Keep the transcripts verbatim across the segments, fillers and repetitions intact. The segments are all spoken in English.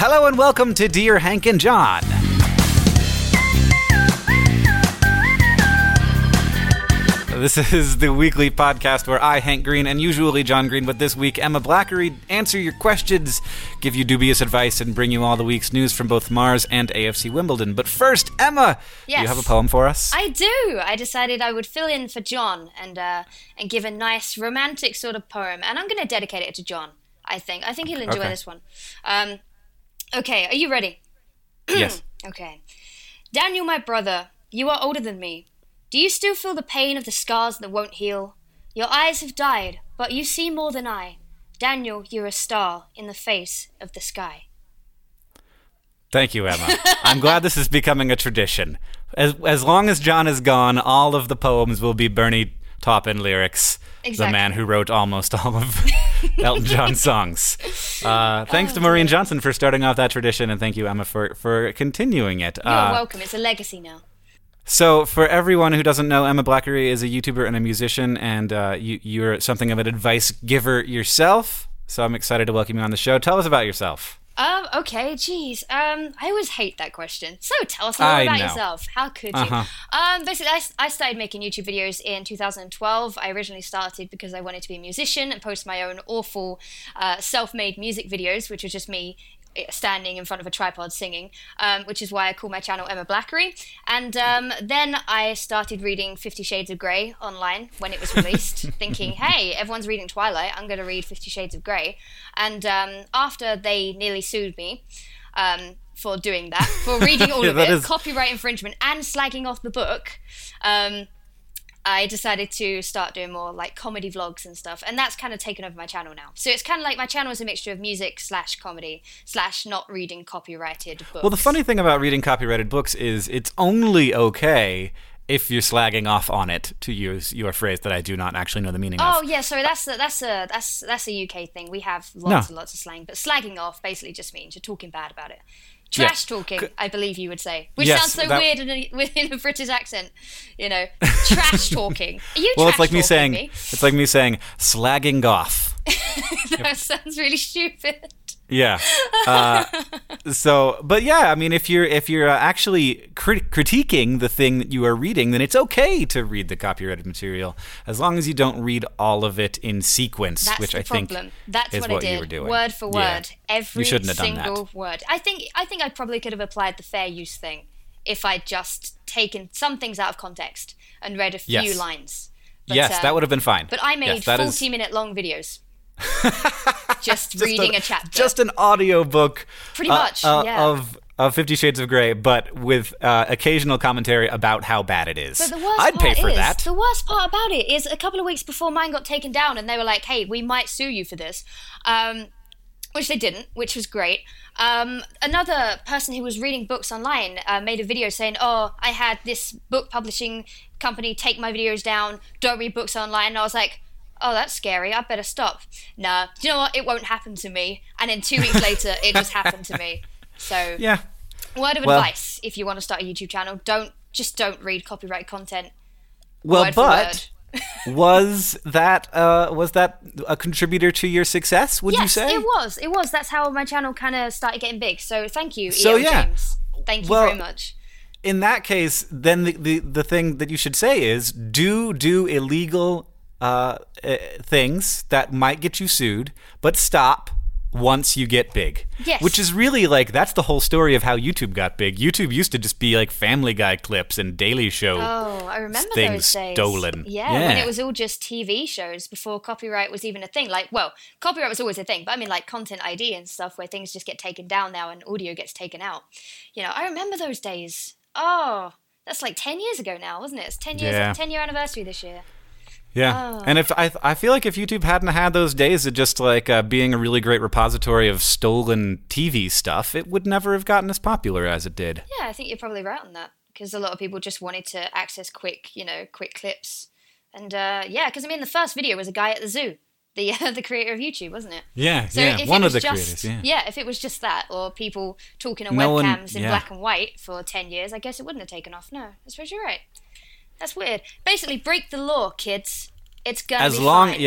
Hello and welcome to Dear Hank and John. This is the weekly podcast where I, Hank Green, and usually John Green, but this week Emma Blackery, answer your questions, give you dubious advice, and bring you all the week's news from both Mars and A F C Wimbledon. But first, Emma, yes, do you have a poem for us? I do. I decided I would fill in for John and uh, and give a nice romantic sort of poem, and I'm going to dedicate it to John, I think. I think he'll enjoy Okay. this one. Um, okay, are you ready? Yes. Okay. Daniel, my brother, you are older than me. Do you still feel the pain of the scars that won't heal? Your eyes have died, but you see more than I. Daniel, you're a star in the face of the sky. Thank you, Emma. I'm glad this is becoming a tradition. As as long as John is gone, all of the poems will be Bernie Taupin lyrics, Exactly. the man who wrote almost all of Elton John's songs. Uh, thanks Oh, to Maureen dear. Johnson for starting off that tradition, and thank you, Emma, for, for continuing it. You're Uh, welcome. It's a legacy now. So, for everyone who doesn't know, Emma Blackery is a YouTuber and a musician, and uh, you, you're something of an advice giver yourself. So I'm excited to welcome you on the show. Tell us about yourself. Um, okay, geez. Um, I always hate that question. So tell us more I about know. yourself. How could you? Uh-huh. Um, basically, I, I started making YouTube videos in two thousand twelve. I originally started because I wanted to be a musician and post my own awful uh, self-made music videos, which was just me standing in front of a tripod singing, um, which is why I call my channel Emma Blackery. And um, then I started reading Fifty Shades of Grey online when it was released, thinking, hey, everyone's reading Twilight, I'm going to read Fifty Shades of Grey. And um, after they nearly sued me um, for doing that, for reading all Yeah, of that it, is- copyright infringement, and slagging off the book, um, I decided to start doing more like comedy vlogs and stuff, and that's kind of taken over my channel now. So it's kind of like my channel is a mixture of music slash comedy slash not reading copyrighted books. Well, the funny thing about reading copyrighted books is it's only okay if you're slagging off on it, to use your phrase that I do not actually know the meaning Oh of. yeah, sorry, that's a, that's a that's that's a U K thing. We have lots No. and lots of slang, but slagging off basically just means you're talking bad about it. Trash Yes. talking, C- I believe you would say, which Yes, sounds so that- weird in a, within a British accent. You know, trash talking. Are you Well, it's trash like me talking saying me? it's like me saying slagging off. That sounds really stupid. Yeah. Uh, so, but yeah, I mean, if you're if you're uh, actually crit- critiquing the thing that you are reading, then it's okay to read the copyrighted material as long as you don't read all of it in sequence, That's which the I think problem. That's is what, what I did, you were doing. word for Yeah. word, every You shouldn't have done single that. word. I think I think I probably could have applied the fair use thing if I'd just taken some things out of context and read a few Yes. lines. But, yes, um, that would have been fine. But I made Yes, that is- forty-minute long videos. just, Just reading a, chapter. Just an audiobook. Pretty uh, much, uh, yeah. Of of Fifty Shades of Grey, but with uh, occasional commentary about how bad it is. But the worst I'd part pay for is, that. The worst part about it is a couple of weeks before mine got taken down and they were like, hey, we might sue you for this. Um, which they didn't, which was great. Um, another person who was reading books online uh, made a video saying, oh, I had this book publishing company take my videos down, don't read books online. And I was like, oh, that's scary, I better stop. Nah, do you know what? It won't happen to me. And then two weeks later, it just happened to me. So, Yeah. word of Well- advice, if you want to start a YouTube channel, don't just don't read copyright content. Well, word for but was that uh, was that a contributor to your success? Would yes, you say? it was. It was. That's how my channel kind of started getting big. So thank you, So, E O yeah. James. Thank you Well, very much. In that case, then the, the the thing that you should say is do do illegal uh, uh, things that might get you sued, but stop once you get big. Yes. Which is really like that's the whole story of how YouTube got big. YouTube used to just be like Family Guy clips and Daily Show. Oh, I remember things those days. stolen. Yeah, Yeah. when it was all just T V shows before copyright was even a thing. Like, well, copyright was always a thing, but I mean like content I D and stuff where things just get taken down now and audio gets taken out. You know, I remember those days. Oh, that's like ten years ago now, wasn't it? It's ten years, Yeah. ten year anniversary this year. Yeah, Oh. and if I I feel like if YouTube hadn't had those days of just like uh, being a really great repository of stolen T V stuff, it would never have gotten as popular as it did. Yeah, I think you're probably right on that because a lot of people just wanted to access quick, you know, quick clips. And uh, yeah, because I mean, the first video was a guy at the zoo, the uh, the creator of YouTube, wasn't it? Yeah, So yeah, if one it of was the just, creators. Yeah. if it was just that, or people talking on No one- webcams in yeah. black and white for ten years, I guess it wouldn't have taken off. No, I suppose you're right. That's weird. Basically, break the law, kids. It's gonna As be long, fine. yeah,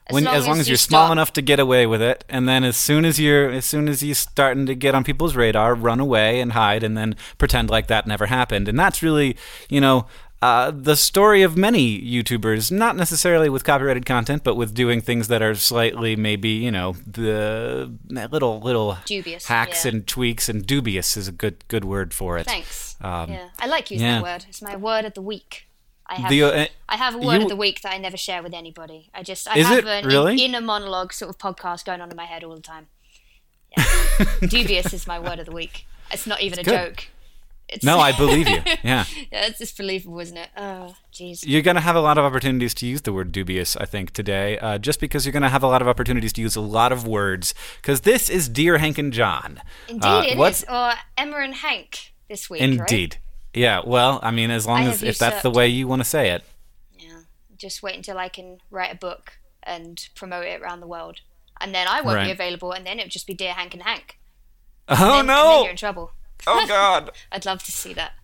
As when long as long as as you you're small stop- enough to get away with it, and then as soon as you're as soon as you're starting to get on people's radar, run away and hide, and then pretend like that never happened. And that's really, you know, uh, the story of many YouTubers, not necessarily with copyrighted content, but with doing things that are slightly maybe, you know, the little little Dubious, hacks yeah. and tweaks, and dubious is a good good word for it. Thanks. Um, yeah, I like using yeah. that word. It's my word of the week. I have, The, uh, I have a word you- of the week that I never share with anybody. I just, I Is have it an really? inner monologue sort of podcast going on in my head all the time. Yeah. Dubious is my word of the week. It's not even It's a good. joke. It's, No, I believe you. Yeah. yeah, it's just believable, isn't it? Oh, jeez. You're going to have a lot of opportunities to use the word dubious, I think, today, uh, just because you're going to have a lot of opportunities to use a lot of words, because this is Dear Hank and John. Indeed, Uh, it what's- is. Or Emma and Hank this week, Indeed. Yeah, well, I mean, as long I as, have if that's the usurped. way you want to say it. right? Yeah. Just wait until I can write a book and promote it around the world. And then I won't Right. be available, and then it'll just be Dear Hank and Hank. Oh, Then- and then no! you're in trouble. Oh, God. I'd love to see that.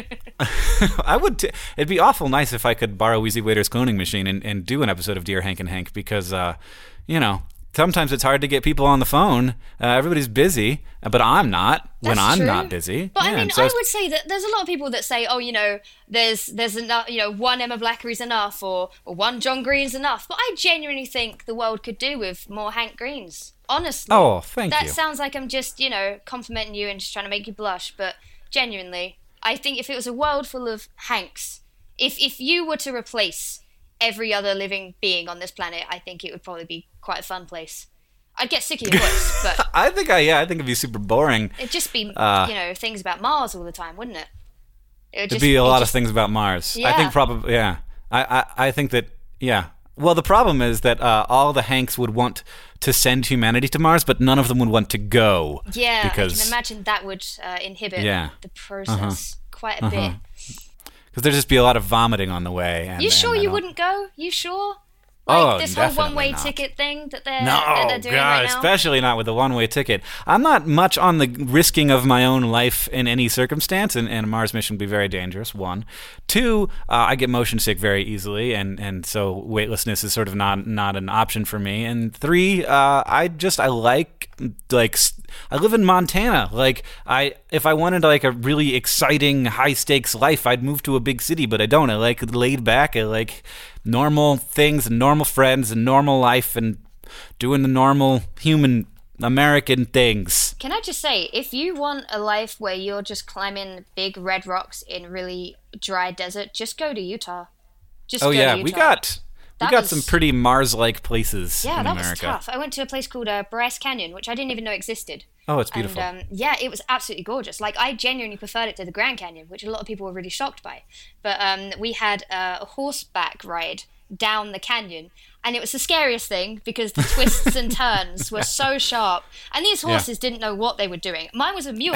I would. T- it'd be awful nice if I could borrow Easy Waiter's cloning machine and, and do an episode of Dear Hank and Hank, because, uh, you know, sometimes it's hard to get people on the phone. Uh, everybody's busy, uh, but I'm not when That's I'm true. not busy. But Yeah, I mean, and so I it's- would say that there's a lot of people that say, oh, you know, there's there's enough, you know, one Emma Blackery's enough, or, or one John Green's enough. But I genuinely think the world could do with more Hank Greens. Honestly. Oh, thank that you. sounds like I'm just, you know, complimenting you and just trying to make you blush. But genuinely, I think if it was a world full of Hanks, if if you were to replace every other living being on this planet, I think it would probably be quite a fun place. I'd get sick of your voice, but I think I yeah, I think it'd be super boring. it'd just be, Uh, you know, things about Mars all the time, wouldn't it? It would It'd be a it'd lot just- of things about Mars. I Yeah. think probably yeah. I, I I think that yeah. Well, the problem is that uh, all the Hanks would want to send humanity to Mars, but none of them would want to go. Yeah, because I can imagine that would uh, inhibit Yeah. the process quite a bit. because there'd just be a lot of vomiting on the way. And, You sure and I you don't- wouldn't go? You sure? Like Oh, this whole definitely one-way not. ticket thing that they're, No, that they're doing God, right now? especially not with a one-way ticket. I'm not much on the risking of my own life in any circumstance, and, and a Mars mission would be very dangerous, one. Two, uh, I get motion sick very easily, and, and so weightlessness is sort of not not an option for me. And three, uh, I just, I like, like, s- I live in Montana. Like, I if I wanted, like, a really exciting, high-stakes life, I'd move to a big city, but I don't. I like laid back, I like normal things and normal friends and normal life and doing the normal human American things. Can I just say, if you want a life where you're just climbing big red rocks in really dry desert, just go to Utah. Just Oh go yeah, to Utah. we got we That got was- some pretty Mars-like places Yeah, in that America. was tough. I went to a place called uh, Bryce Canyon, which I didn't even know existed. Oh, it's beautiful. And um, yeah, it was absolutely gorgeous. Like, I genuinely preferred it to the Grand Canyon, which a lot of people were really shocked by. But um, we had uh, a horseback ride down the canyon, and it was the scariest thing because the twists and turns were so sharp. And these horses didn't know what they were doing. Mine was a mule,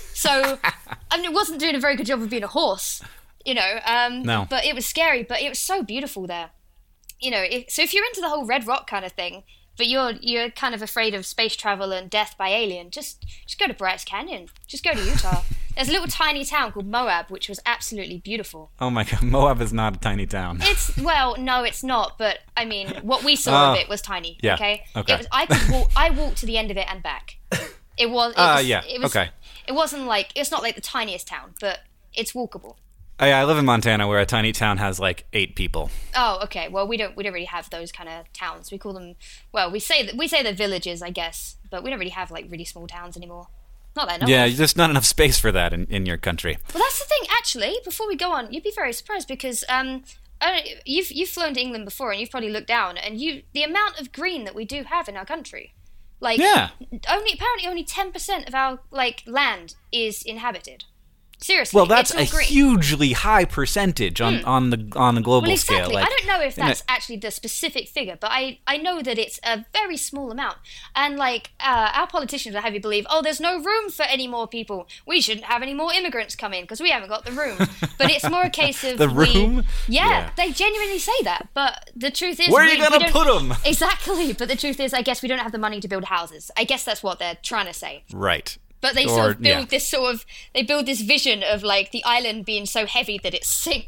so I mean, it wasn't doing a very good job of being a horse, you know. Um, No. But it was scary, but it was so beautiful there. You know, if, so if you're into the whole red rock kind of thing, but you're you're kind of afraid of space travel and death by alien, just just go to Bryce Canyon. Just go to Utah. There's a little tiny town called Moab, which was absolutely beautiful. Oh my God, Moab is not a tiny town. It's well, no, it's not. But I mean, what we saw of Oh, it was tiny. yeah, Okay. okay. It was, I could walk. I walked to the end of it and back. It was. It Ah, was yeah, It was, okay. It wasn't like it's not like the tiniest town, but it's walkable. Oh, yeah, I live in Montana, where a tiny town has like eight people. Oh, okay. Well, we don't we don't really have those kind of towns. We call them well, we say that we say they're villages, I guess, but we don't really have like really small towns anymore. Not that I know Yeah, of. there's not enough space for that in, in your country. Well, that's the thing. Actually, before we go on, you'd be very surprised because um, I don't, you've you've flown to England before, and you've probably looked down, and you the amount of green that we do have in our country, like Yeah. only apparently only ten percent of our like land is inhabited. Seriously, Well, that's it's a all green. hugely high percentage on, on the on the global Well, scale. exactly. Like, I don't know if in a- that's actually the specific figure, but I, I know that it's a very small amount. And, like, uh, our politicians will have you believe, oh, there's no room for any more people. We shouldn't have any more immigrants come in because we haven't got the room. But it's more a case of The we- room? yeah, Yeah. they genuinely say that. But the truth is... Where are we- you we going to don't- put them? Exactly. But the truth is, I guess we don't have the money to build houses. I guess that's what they're trying to say. Right. But they Or- sort of build yeah. this sort of they build this vision of like the island being so heavy that it sinks.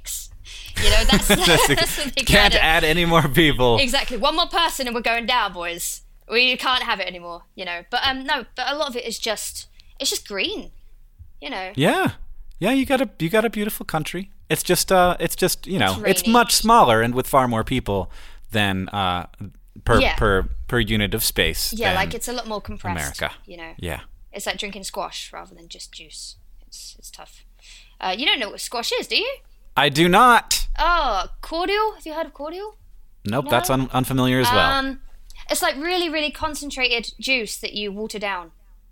You know, that's, That's the- that's what they can't kinda- add any more people. Exactly. One more person and we're going down, boys. We can't have it anymore, you know. But um, no, but a lot of it is just, it's just green, you know. Yeah, yeah. You got a you got a beautiful country. It's just uh, it's just you know, It's it's, rainy. much smaller and with far more people than uh per Yeah. per per unit of space. Yeah, than like it's a lot more compressed. America. You know. Yeah. It's like drinking squash rather than just juice. It's it's tough. Uh, you don't know what squash is, do you? I do not. Oh, cordial. Have you heard of cordial? Nope, No? that's un- unfamiliar as well. Um, it's like really, really concentrated juice that you water down.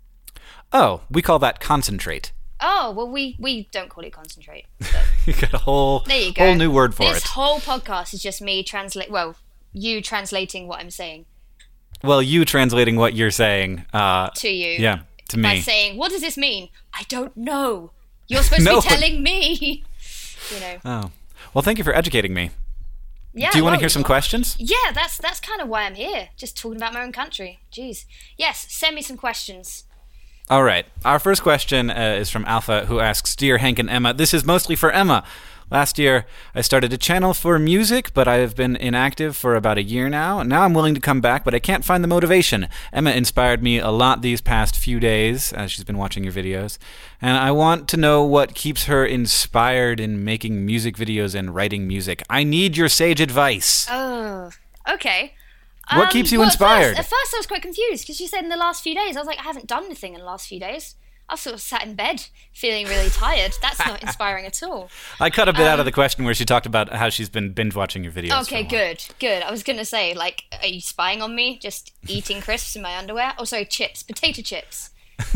Oh, we call that concentrate. Oh, well, we, we don't call it concentrate. But You got a whole there you go. whole new word for this it. whole podcast is just me translate. Well, you translating what I'm saying Well, you translating what you're saying. Uh, to you. yeah, to By me. saying, what does this mean? I don't know. You're supposed No. to be telling me. You know. Oh, well, thank you for educating me. Yeah. Do you want to well, hear some questions? Yeah, that's that's kind of why I'm here. Just talking about my own country. Jeez. Yes, send me some questions. All right. Our first question uh, is from Alpha, who asks, Dear Hank and Emma, this is mostly for Emma. Last year, I started a channel for music, but I have been inactive for about a year now. Now I'm willing to come back, but I can't find the motivation. Emma inspired me a lot these past few days, as she's been watching your videos. And I want to know what keeps her inspired in making music videos and writing music. I need your sage advice. Oh, okay. What Um, keeps you well, inspired? At first, at first I was quite confused because you said in the last few days. I was like, I haven't done anything in the last few days. I've sort of sat in bed feeling really tired. That's not inspiring at all. I cut a bit out of the question where she talked about how she's been binge watching your videos. for Um, Okay, a while. good, good. I was going to say, like, are you spying on me? Just eating crisps in my underwear? Oh, sorry, chips, potato chips.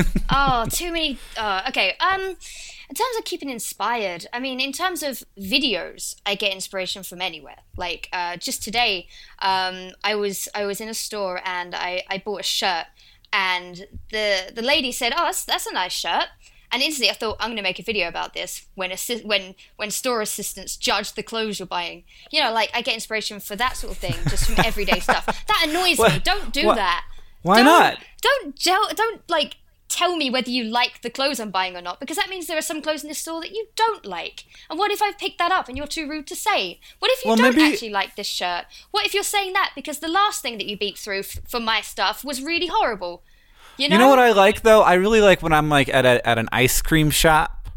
Oh, too many. Uh, okay. Um, in terms of keeping inspired, I mean, in terms of videos, I get inspiration from anywhere. Like, uh, just today, um, I was I was in a store and I, I bought a shirt, and the the lady said, "Oh, that's, that's a nice shirt." And instantly, I thought, I'm going to make a video about this when assi- when when store assistants judge the clothes you're buying. You know, like, I get inspiration for that sort of thing just from everyday stuff. That annoys me. What- Don't do what- that. Why Don't- not? Don't gel, don't like tell me whether you like the clothes I'm buying or not, because that means there are some clothes in this store that you don't like. And what if I've picked that up and you're too rude to say? What if you Well, don't maybe- actually like this shirt? What if you're saying that because the last thing that you beat through f- for my stuff was really horrible? You know, You know what I like though? I really like when I'm like at a, at an ice cream shop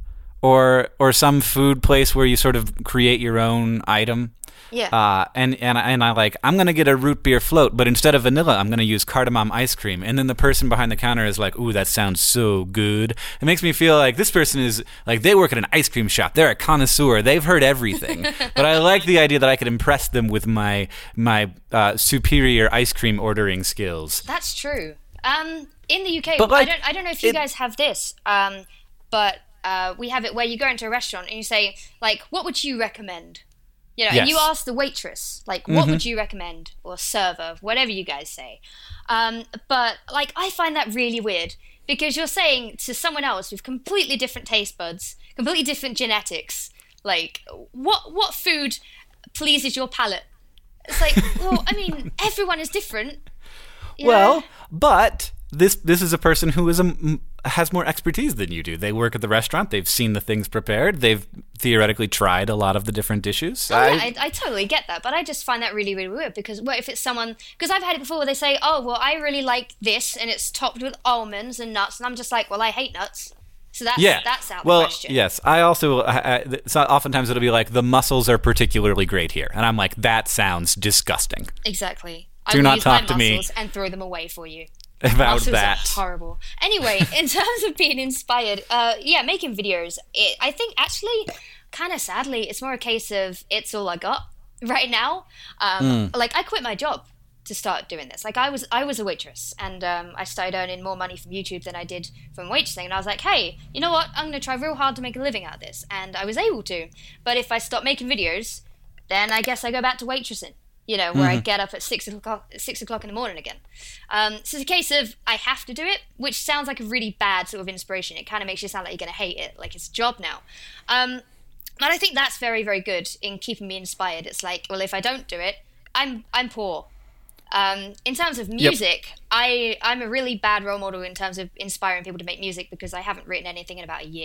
or or some food place where you sort of create your own item. Yeah. Uh, and and I- and I like I'm gonna get a root beer float, but instead of vanilla, I'm gonna use cardamom ice cream. And then the person behind the counter is like, "Ooh, that sounds so good." It makes me feel like this person is like they work at an ice cream shop. They're a connoisseur. They've heard everything. But I like the idea that I could impress them with my my uh, superior ice cream ordering skills. That's true. Um, in the U K, But, like, I don't, I don't know if you it- guys have this, um, but uh, we have it where you go into a restaurant and you say, like, what would you recommend? You know, and you Yes. ask the waitress, like, what would you recommend? Or server, whatever you guys say. Um, but, like, I find that really weird because you're saying to someone else with completely different taste buds, completely different genetics, like, what what food pleases your palate? It's like, well, I mean, everyone is different. you know? Well, but this this is a person who is a, m- has more expertise than you do. They work at the restaurant. They've seen the things prepared. They've theoretically tried a lot of the different dishes. Oh, yeah, I, I totally get that, but I just find that really, really weird because what if it's someone? Because I've had it before where they say, "Oh, well, I really like this, and it's topped with almonds and nuts," and I'm just like, "Well, I hate nuts." So that's yeah, that's out well, the question. yes. I also I, I, so oftentimes it'll be like the mussels are particularly great here, and I'm like, that sounds disgusting. Exactly. I Do will not use talk my to me muscles and throw them away for you. About Muscles that. are horrible. Anyway, in terms of being inspired, uh, yeah, making videos. It, I think actually, kind of sadly, it's more a case of it's all I got right now. Um, Like I quit my job to start doing this. Like I was, I was a waitress, and um, I started earning more money from YouTube than I did from waitressing. And I was like, hey, you know what? I'm gonna try real hard to make a living out of this, and I was able to. But if I stop making videos, then I guess I go back to waitressing. You know, where I get up at six o'clock, six o'clock in the morning again. Um, so it's a case of I have to do it, which sounds like a really bad sort of inspiration. It kind of makes you sound like you're going to hate it, like it's a job now. Um, but I think that's very, very good in keeping me inspired. It's like, well, if I don't do it, I'm I'm poor. Um, in terms of music, I I'm a really bad role model in terms of inspiring people to make music because I haven't written anything in about a year.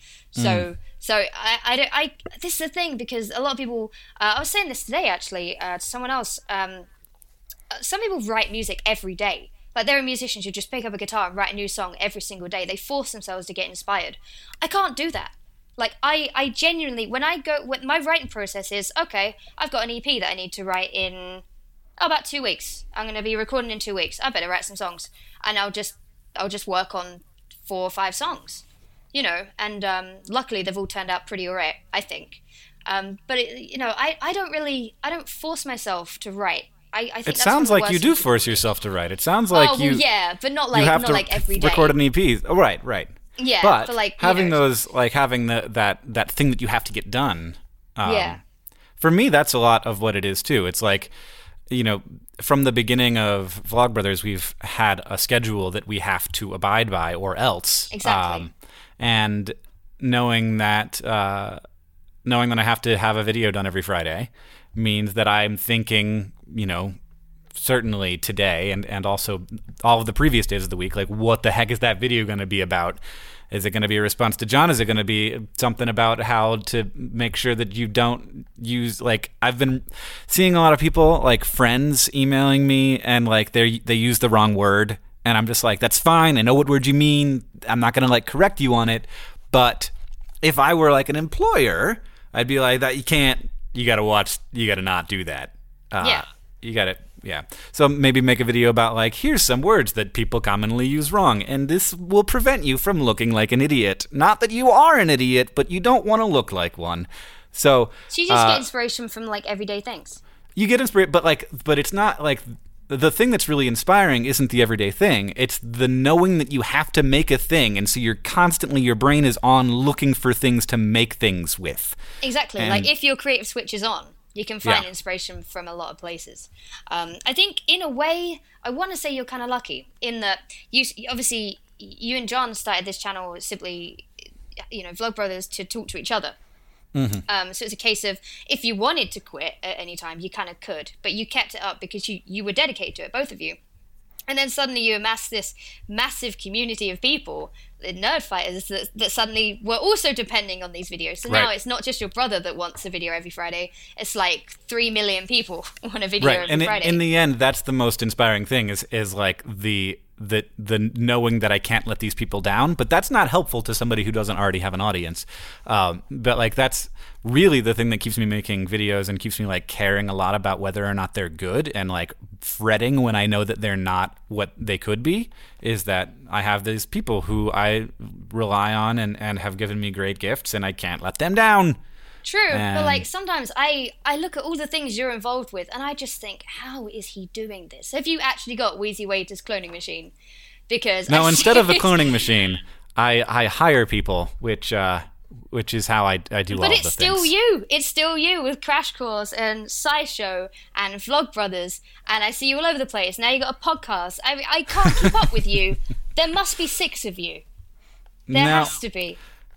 So, mm. so I, I don't, I, this is the thing, because a lot of people, uh, I was saying this today, actually, uh, to someone else, um, some people write music every day. Like, there are musicians who just pick up a guitar and write a new song every single day. They force themselves to get inspired. I can't do that. Like, I, I genuinely, when I go, when my writing process is, okay, I've got an E P that I need to write in, oh, about two weeks. I'm going to be recording in two weeks. I better write some songs. And I'll just, I'll just work on four or five songs. You know, and um, luckily they've all turned out pretty alright, I think. Um, but it, you know, I, I don't really, I don't force myself to write. I, I think it that's sounds like you do force do. yourself to write. It sounds like oh, well, you. yeah, but not like you have not to like every day. Record an E P. Oh, right, right. Yeah, but, but like having know, those, like having the that that thing that you have to get done. Um, yeah. For me, that's a lot of what it is too. It's like, you know, from the beginning of Vlogbrothers, we've had a schedule that we have to abide by, or else. Exactly. Um, and knowing that uh, knowing that I have to have a video done every Friday means that I'm thinking, you know, certainly today and, and also all of the previous days of the week, like, what the heck is that video going to be about? Is it going to be a response to John? Is it going to be something about how to make sure that you don't use, like, I've been seeing a lot of people, like friends emailing me, and like they they use the wrong word, and I'm just like, that's fine. I know what word you mean. I'm not going to like correct you on it. But if I were like an employer, I'd be like, that you can't, you got to watch, you got to not do that. Uh, yeah. You got to, yeah. So maybe make a video about like, here's some words that people commonly use wrong, and this will prevent you from looking like an idiot. Not that you are an idiot, but you don't want to look like one. So, so you just uh, get inspiration from like everyday things. You get inspiration, but like, but it's not like, the thing that's really inspiring isn't the everyday thing. It's the knowing that you have to make a thing, and so you're constantly, your brain is on looking for things to make things with. Exactly. And, like, if your creative switch is on, you can find yeah. inspiration from a lot of places. Um, I think, in a way, I want to say you're kind of lucky in that you obviously you and John started this channel simply, you know, Vlogbrothers, to talk to each other. Mm-hmm. Um, so it's a case of, if you wanted to quit at any time, you kind of could, but you kept it up because you, you were dedicated to it, both of you. And then suddenly you amass this massive community of people, the nerd fighters, that, that suddenly were also depending on these videos. So now right. it's not just your brother that wants a video every Friday. It's like three million people want a video right. every and Friday. In, in the end, that's the most inspiring thing is is like the the the knowing that I can't let these people down. But that's not helpful to somebody who doesn't already have an audience. Um, but like that's really the thing that keeps me making videos and keeps me like caring a lot about whether or not they're good, and like fretting when I know that they're not what they could be, is that I have these people who I rely on and, and have given me great gifts, and I can't let them down. True, and but like sometimes I, I look at all the things you're involved with, and I just think, how is he doing this? Have you actually got Wheezy Waiter's cloning machine? Because no, I instead of a cloning machine, I, I hire people, which uh, which is how I, I do but all of the things. But it's still you. It's still you with Crash Course and SciShow and Vlogbrothers, and I see you all over the place. Now you got a podcast. I I can't keep up with you. There must be six of you. There now, has to be.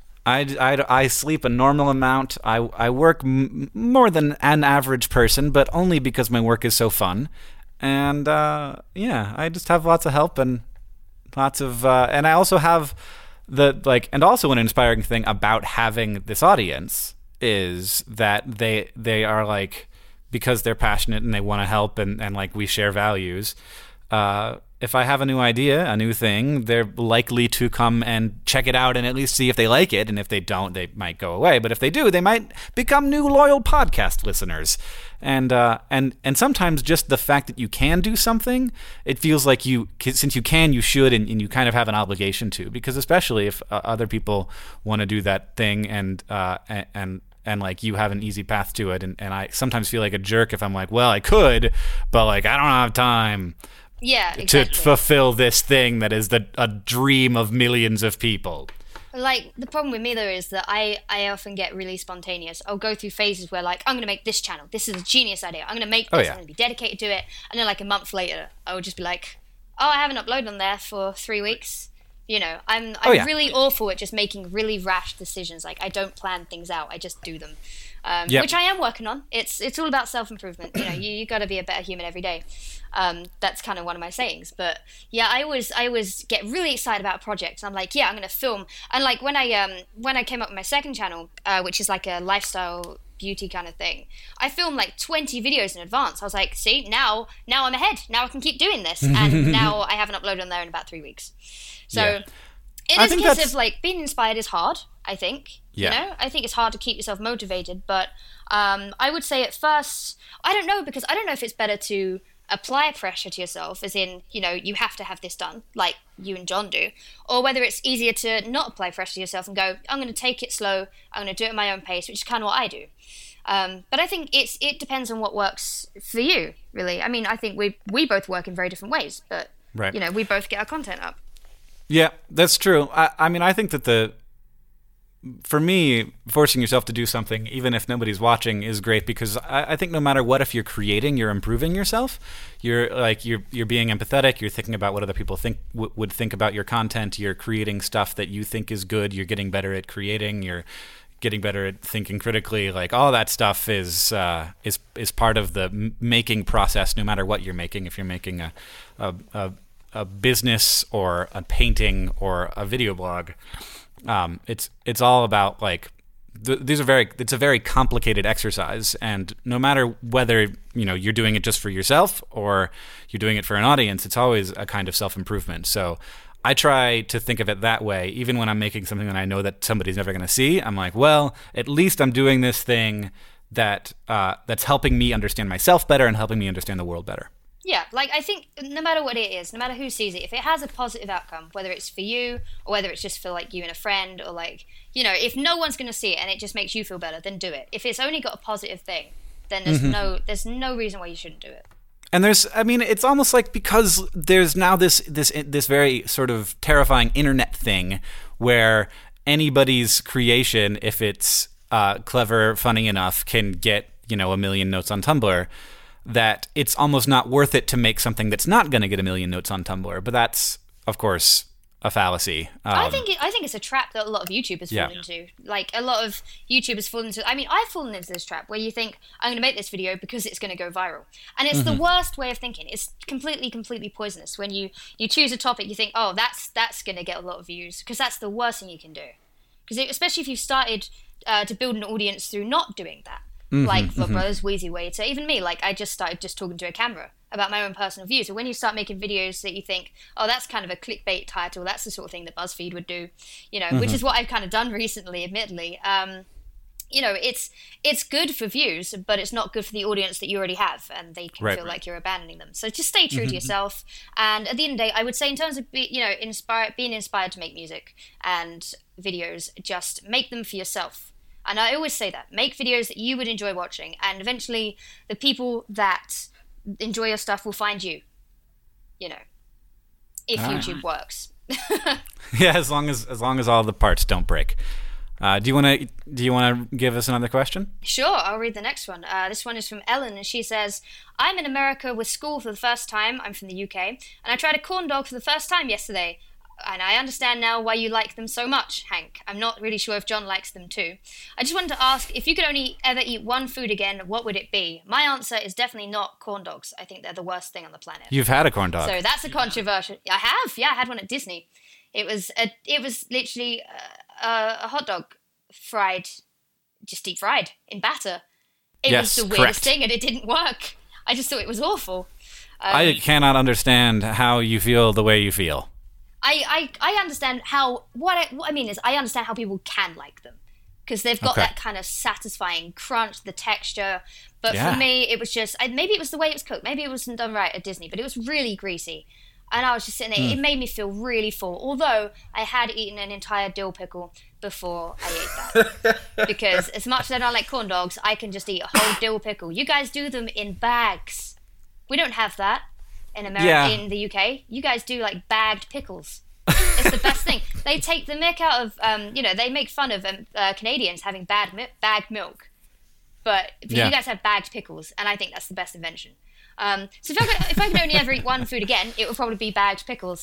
I, I, I sleep a normal amount. I, I work m- more than an average person, but only because my work is so fun. And uh, yeah, I just have lots of help and lots of, uh, and I also have the like, and also an inspiring thing about having this audience is that they they are like, because they're passionate and they want to help, and, and like we share values. Uh, if I have a new idea, a new thing, they're likely to come and check it out and at least see if they like it. And if they don't, they might go away. But if they do, they might become new loyal podcast listeners. And uh, and and sometimes just the fact that you can do something, it feels like you, since you can, you should, and, and you kind of have an obligation to. Because especially if uh, other people want to do that thing, and uh, and, and and like you have an easy path to it, and, and I sometimes feel like a jerk if I'm like, well, I could, but like I don't have time. Yeah, exactly. To fulfill this thing that is the a dream of millions of people. Like, the problem with me, though, is that I, I often get really spontaneous. I'll go through phases where, like, I'm going to make this channel. This is a genius idea. I'm going to make this. Oh, yeah. I'm going to be dedicated to it. And then, like, a month later, I would just be like, oh, I haven't uploaded on there for three weeks. You know, I'm I'm Oh, yeah. really awful at just making really rash decisions. Like I don't plan things out; I just do them, um, Yep. which I am working on. It's it's all about self improvement. You know, you you got to be a better human every day. Um, that's kind of one of my sayings. But yeah, I always I always get really excited about a project. I'm like, yeah, I'm gonna film. And like when I um when I came up with my second channel, uh, which is like a lifestyle beauty kind of thing, I filmed like twenty videos in advance. I was like, see, now now I'm ahead. Now I can keep doing this. And now I haven't uploaded on there in about three weeks. So Yeah. it I is a think case that's- of like being inspired is hard, I think. Yeah. You know, I think it's hard to keep yourself motivated, but um, I would say at first, I don't know, because I don't know if it's better to apply pressure to yourself, as in, you know, you have to have this done, like you and John do, or whether it's easier to not apply pressure to yourself and go, I'm going to take it slow, I'm going to do it at my own pace, which is kind of what I do. Um, but I think it's it depends on what works for you, really. I mean, I think we we both work in very different ways, but, Right. you know, we both get our content up. Yeah, that's true. I, I mean, I think that the, for me, forcing yourself to do something, even if nobody's watching, is great because I, I think no matter what, if you're creating, you're improving yourself. You're like you're you're being empathetic. You're thinking about what other people think w- would think about your content. You're creating stuff that you think is good. You're getting better at creating. You're getting better at thinking critically. Like all that stuff is uh, is is part of the m- making process. No matter what you're making, if you're making a a, a a business or a painting or a video blog, um, it's it's all about like th- these are very it's a very complicated exercise, and no matter whether you know you're doing it just for yourself or you're doing it for an audience, it's always a kind of self-improvement. So I try to think of it that way, even when I'm making something that I know that somebody's never going to see. I'm like, well, at least I'm doing this thing that uh, that's helping me understand myself better and helping me understand the world better. Yeah, like I think no matter what it is, no matter who sees it, if it has a positive outcome, whether it's for you or whether it's just for like you and a friend or like, you know, if no one's going to see it and it just makes you feel better, then do it. If it's only got a positive thing, then there's Mm-hmm. no there's no reason why you shouldn't do it. And there's, I mean, it's almost like because there's now this this this very sort of terrifying internet thing where anybody's creation, if it's uh, clever, funny enough, can get, you know, a million notes on Tumblr, that it's almost not worth it to make something that's not going to get a million notes on Tumblr. But that's, of course, a fallacy. Um, I think it, I think it's a trap that a lot of YouTubers Yeah. fall into. Like a lot of YouTubers fall into. I mean, I've fallen into this trap where you think I'm going to make this video because it's going to go viral, and it's Mm-hmm. the worst way of thinking. It's completely, completely poisonous. When you you choose a topic, you think, oh, that's that's going to get a lot of views, because that's the worst thing you can do. Because especially if you've started uh, to build an audience through not doing that. Mm-hmm, Like Vlog Brothers, Wheezy Waiter, even me, like I just started just talking to a camera about my own personal views. So when you start making videos that you think, oh, that's kind of a clickbait title, that's the sort of thing that BuzzFeed would do, you know, which is what I've kind of done recently, admittedly. Um, you know, it's it's good for views, but it's not good for the audience that you already have, and they can Right. feel like you're abandoning them. So just stay true to yourself. And at the end of the day, I would say in terms of be, you know, inspire, being inspired to make music and videos, just make them for yourself. And I always say that. Make videos that you would enjoy watching, and eventually the people that enjoy your stuff will find you, you know, if Ah. YouTube works. yeah, as long as as long as all the parts don't break. Uh, do you want to do you want to give us another question? Sure, I'll read the next one. Uh, this one is from Ellen, and she says, I'm in America with school for the first time. I'm from the U K, and I tried a corn dog for the first time yesterday. And I understand now why you like them so much, Hank. I'm not really sure if John likes them too. I just wanted to ask, if you could only ever eat one food again, what would it be? My answer is definitely not corn dogs. I think they're the worst thing on the planet. You've had a corn dog. So that's a controversial. I have, yeah, I had one at Disney. It was a, it was literally a, a hot dog fried, just deep fried in batter. It Yes, was the weirdest correct. thing, and it didn't work. I just thought it was awful. Um, I cannot understand how you feel the way you feel. I, I, I understand how what I, what I mean is I understand how people can like them, because they've got Okay. that kind of satisfying crunch, the texture. But Yeah. for me, it was just I, maybe it was the way it was cooked. Maybe it wasn't done right at Disney, but it was really greasy, and I was just sitting there. It made me feel really full. Although I had eaten an entire dill pickle before I ate that, because as much as I don't like corn dogs, I can just eat a whole dill pickle. You guys do them in bags. We don't have that in America, Yeah. in the U K. You guys do like bagged pickles. It's the best thing. They take the mick out of, um, you know, they make fun of um, uh, Canadians having bad mi- bagged milk, but Yeah. you guys have bagged pickles, and I think that's the best invention. Um, so if I, could, if I could only ever eat one food again, it would probably be bagged pickles.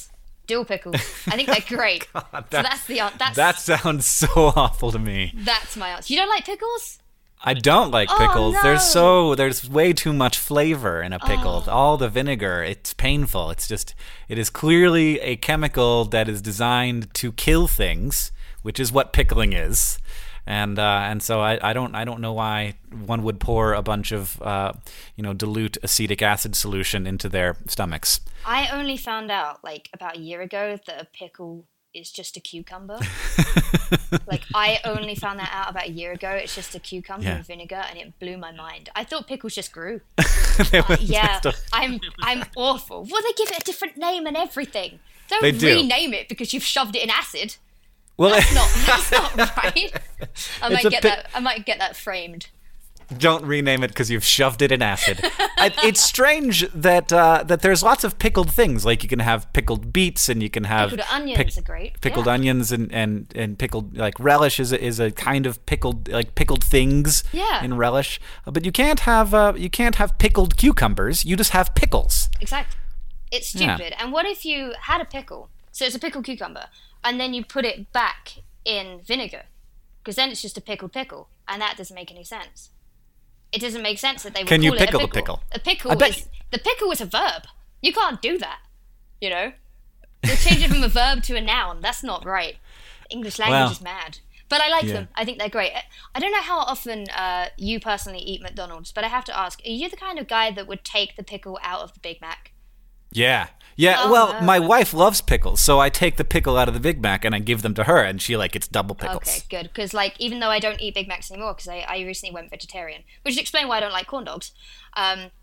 dill pickles. I think they're great. God, so that's the that's that sounds so awful to me. That's my answer. You don't like pickles? I don't like Oh, pickles. no. There's so there's way too much flavor in a pickle. Oh. All the vinegar, it's painful. It's just it is clearly a chemical that is designed to kill things, which is what pickling is. And uh, and so I, I don't I don't know why one would pour a bunch of uh, you know dilute acetic acid solution into their stomachs. I only found out like about a year ago that a pickle is just a cucumber. Like I only found that out about a year ago. It's just a cucumber Yeah. and vinegar, and it blew my mind. I thought pickles just grew. They Uh, would yeah, just- I'm I'm awful. Well, they give it a different name and everything. Don't They do. rename it because you've shoved it in acid. well, That's not that's not right. I It's might a get pic- that. I might get that framed. don't rename it because you've shoved it in acid. I, it's strange that uh, that there's lots of pickled things. Like you can have pickled beets, and you can have Pickled onions are great, Pickled yeah. onions and, and, and pickled like relish is a, is a kind of pickled like pickled things Yeah. in relish. Uh, But you can't have uh, you can't have pickled cucumbers. You just have pickles. Exactly. It's Yeah. stupid. And what if you had a pickle? So it's a pickled cucumber, and then you put it back in vinegar, because then it's just a pickled pickle, and that doesn't make any sense. It doesn't make sense that they would Can you call it pickle a the pickle. pickle? A pickle I bet is you- the pickle is a verb. You can't do that. You know, you're changing from a verb to a noun. That's not right. English language Well, is mad. But I like yeah. them. I think they're great. I- I don't know how often uh, you personally eat McDonald's, but I have to ask: are you the kind of guy that would take the pickle out of the Big Mac? Yeah. Yeah, Oh, well, no. my wife loves pickles, so I take the pickle out of the Big Mac and I give them to her, and she like it's double pickles. Okay, good. Because like, even though I don't eat Big Macs anymore, because I, I recently went vegetarian, which would explain why I don't like corn dogs. Um,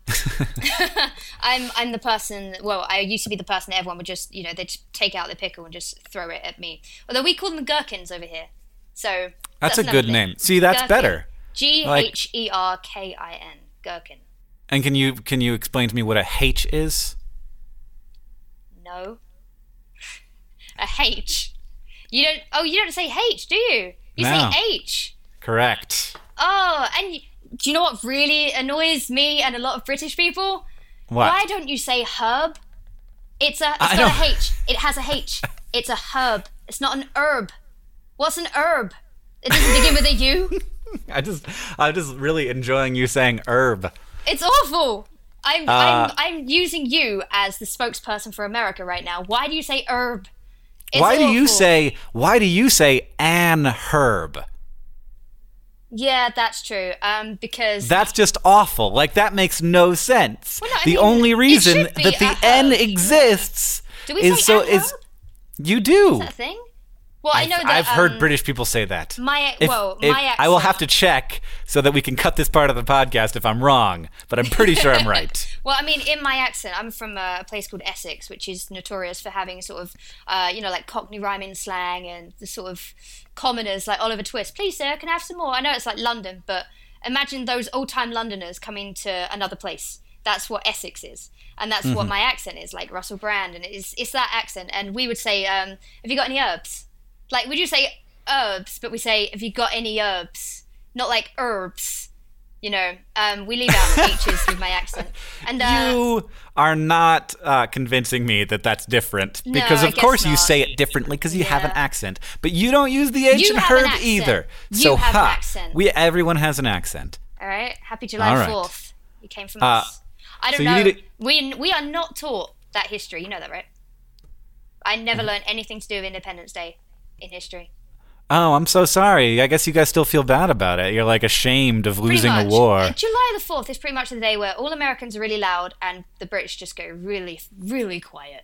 I'm I'm the person. Well, I used to be the person that everyone would just, you know, they'd just take out the pickle and just throw it at me. Although we call them gherkins over here, so That's a another good thing. name. See, that's Gherkin. better. G H E R K I N. Gherkin. And can you can you explain to me what a H is? No. A H. You don't. Oh, you don't say H, do you? You No. say H. Correct. Oh, and y- do you know what really annoys me and a lot of British people? What? Why don't you say herb? It's a. It's I got a don't- H. It has a H. It's a herb. It's not an herb. What's an herb? It doesn't begin with a U. I just I'm just really enjoying you saying herb. It's awful. I'm, Uh, I'm I'm using you as the spokesperson for America right now. Why do you say herb? It's why do you awful. say why do you say an herb? Yeah, that's true. Um, because That's just awful. Like that makes no sense. Well, no, I the mean, only it reason should be that the a N herb. exists do we is say so an is herb? you do. Is that a thing? Well, I I've, know that I've heard um, British people say that. My If- well, if- my accent. I will have to check so that we can cut this part of the podcast if I'm wrong, but I'm pretty sure I'm right. Well, I mean, in my accent, I'm from a place called Essex, which is notorious for having sort of, uh, you know, like Cockney rhyming slang and the sort of commoners like Oliver Twist. Please, sir, can I have some more? I know it's like London, but imagine those old-time Londoners coming to another place. That's what Essex is, and that's what my accent is, like Russell Brand, and it's it's that accent. And we would say, um, "Have you got any herbs?" Like, would you say herbs? But we say, "Have you got any herbs?" Not like herbs. You know, um, we leave out H's with my accent. And uh, You are not uh, convincing me that that's different No, because, I of guess course, you not. say it differently because you have an Yeah. accent, but you don't use the H You in have an herb accent. either. You so, have an ha, accent. we everyone has an accent. all right, happy July All right. Fourth. You came from Uh, us. I don't so you know. need to- We we are not taught that history. You know that, right? I never Mm-hmm. learned anything to do with Independence Day in history. Oh, I'm so sorry. I guess you guys still feel bad about it. You're like ashamed of Pretty losing much. a war. Uh, July the fourth is pretty much the day where all Americans are really loud and the British just go really, really quiet.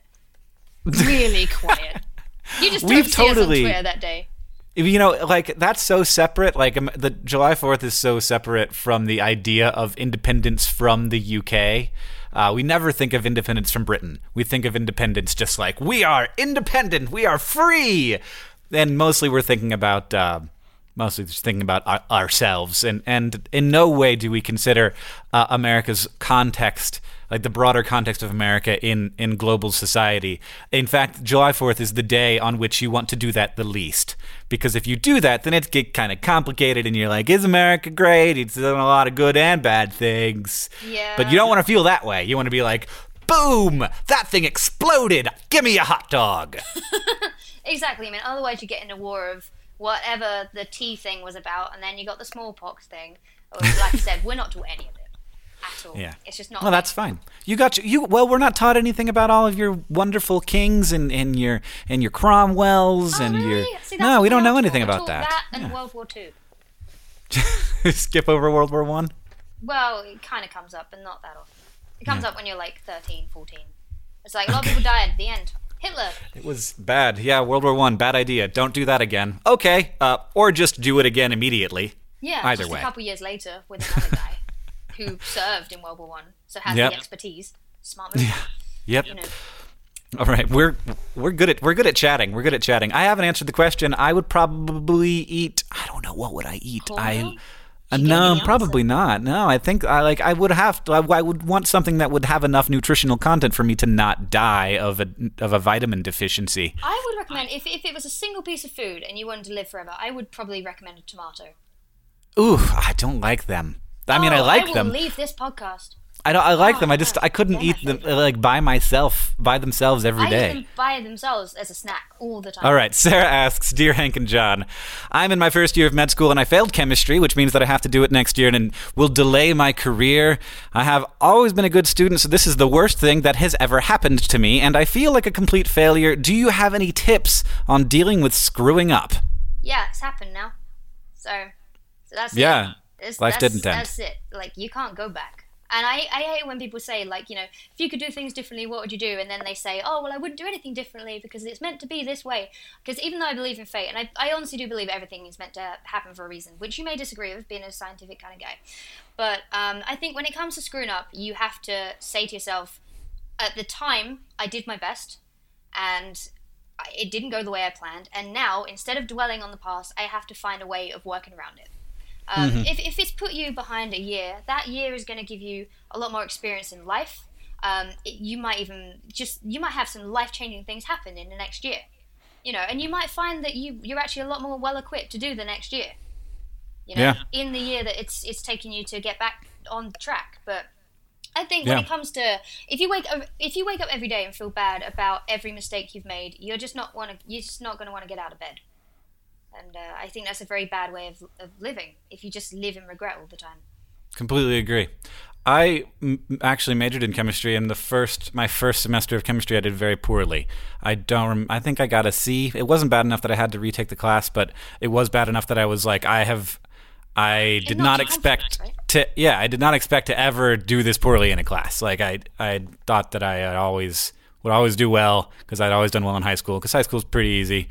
Really quiet. You just don't We've see us on totally- Twitter that day. You know, like that's so separate. Like um, the July fourth is so separate from the idea of independence from the U K. Uh, we never think of independence from Britain. We think of independence just like we are independent, we are free, and mostly we're thinking about uh, mostly just thinking about our, ourselves. And and in no way do we consider uh, America's context, like the broader context of America in, in global society. In fact, July fourth is the day on which you want to do that the least. Because if you do that, then it gets kind of complicated and you're like, is America great? It's done a lot of good and bad things. Yeah. But you don't want to feel that way. You want to be like, boom, that thing exploded. Give me a hot dog. Exactly. I mean, otherwise you get in a war of whatever the tea thing was about, and then you got the smallpox thing. Like I said, we're not taught any of it at all. Yeah. It's just not. Well, that's fine. You got you. Well, we're not taught anything about all of your wonderful kings and, and your and your Cromwells oh, and really? your. See, no, we don't know taught. anything We're about taught that. that and Yeah. World War Two. Skip over World War One. Well, it kind of comes up, but not that often. It comes Yeah. up when you're like thirteen, fourteen. It's like a lot of people died at the end. Hitler. It was bad. Yeah, World War One, bad idea. Don't do that again. Okay, uh, or just do it again immediately. Yeah, Either just way. a couple years later with another guy who served in World War One, so has Yep. the expertise. Smart move. Yep. You know. All right, we're we're good at we're good at chatting. We're good at chatting. I haven't answered the question. I would probably eat. I don't know, what would I eat. Cornmeal? I. Uh, You gave no, me the probably answer. not. No, I think I like I would have to. I, I would want something that would have enough nutritional content for me to not die of a of a vitamin deficiency. I would recommend if if it was a single piece of food and you wanted to live forever, I would probably recommend a tomato. Ooh, I don't like them. I mean, I Oh, like I will them. leave this podcast. I don't. I like Oh, them. I just I couldn't they're my eat them favorite. like by myself, by themselves every I day. eat them by themselves as a snack all the time. All right, Sarah asks, Dear Hank and John, I'm in my first year of med school and I failed chemistry, which means that I have to do it next year and will delay my career. I have always been a good student, so this is the worst thing that has ever happened to me, and I feel like a complete failure. Do you have any tips on dealing with screwing up? Yeah, it's happened now. So, so that's Yeah, it. It's, life that's, didn't end. That's it. Like, you can't go back. And I, I hate when people say, like, you know, if you could do things differently, what would you do? And then they say, oh, well, I wouldn't do anything differently because it's meant to be this way. Because even though I believe in fate, and I, I honestly do believe everything is meant to happen for a reason, which you may disagree with, being a scientific kind of guy. But um, I think when it comes to screwing up, you have to say to yourself, at the time, I did my best, and I- it didn't go the way I planned. And now, instead of dwelling on the past, I have to find a way of working around it. Um, Mm-hmm. if, if it's put you behind a year, that year is going to give you a lot more experience in life. Um, it, you might even just, you might have some life-changing things happen in the next year. You know, and you might find that you, you're actually a lot more well-equipped to do the next year. You know, Yeah. in the year that it's it's taking you to get back on track. But I think Yeah. when it comes to, if you wake up, if you wake up every day and feel bad about every mistake you've made, you're just not want to, you're just not going to want to get out of bed. And uh, I think that's a very bad way of, of living, if you just live in regret all the time. Completely agree. I m- actually majored in chemistry, and the first my first semester of chemistry, I did very poorly. I don't. Rem- I think I got a C. It wasn't bad enough that I had to retake the class, but it was bad enough that I was like, I have. I did not not confident, expect right? to. Yeah, I did not expect to ever do this poorly in a class. Like I, I thought that I had always would always do well because I'd always done well in high school. Because high school's pretty easy.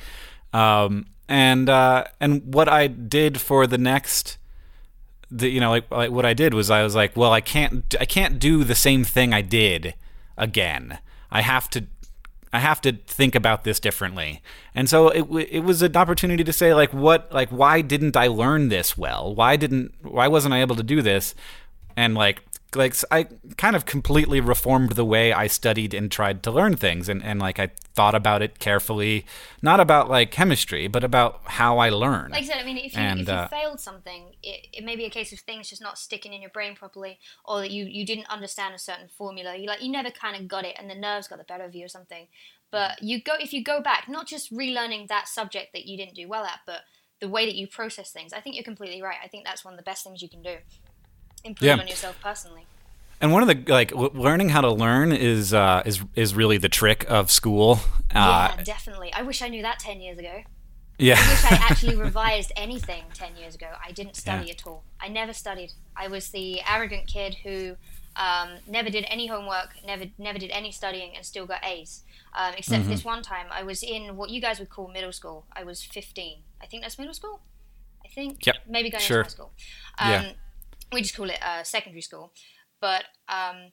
Um, and uh, and what I did for the next. The, you know, like, like what I did was I was like, well, I can't, I can't do the same thing I did again. I have to, I have to think about this differently. And so it w- it was an opportunity to say, like, what, like, why didn't I learn this well? Why didn't, why wasn't I able to do this? And like, like I kind of completely reformed the way I studied and tried to learn things, and, and like I thought about it carefully, not about like chemistry, but about how I learn. Like I said, I mean, if you, And, if you uh, failed something, it, it may be a case of things just not sticking in your brain properly, or that you, you didn't understand a certain formula. You like you never kind of got it, and the nerves got the better of you or something. But you go if you go back, not just relearning that subject that you didn't do well at, but the way that you process things. I think you're completely right. I think that's one of the best things you can do. Improve Yeah. on yourself personally. And one of the like w- learning how to learn is uh, is is really the trick of school. Uh, Yeah, definitely. I wish I knew that ten years ago. yeah. I wish I actually revised anything ten years ago. I didn't study Yeah. at all. I never studied. I was the arrogant kid who um, never did any homework, never never did any studying, and still got A's. Um, except Mm-hmm. for this one time, I was in what you guys would call middle school. I was fifteen. I think that's middle school. I think. Yep. Maybe going Sure. into high school. Um, Yeah. We just call it uh, secondary school. But um,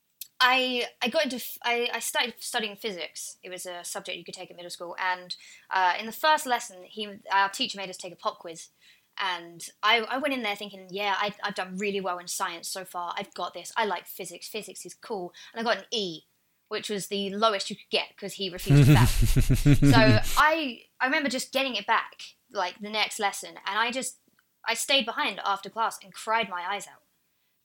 I I got into f- I, I started studying physics. It was a subject you could take at middle school, and uh, in the first lesson, he our teacher made us take a pop quiz, and I, I went in there thinking, yeah, I, I've done really well in science so far. I've got this. I like physics. Physics is cool, and I got an E, which was the lowest you could get because he refused to fail. So I I remember just getting it back like the next lesson, and I just I stayed behind after class and cried my eyes out.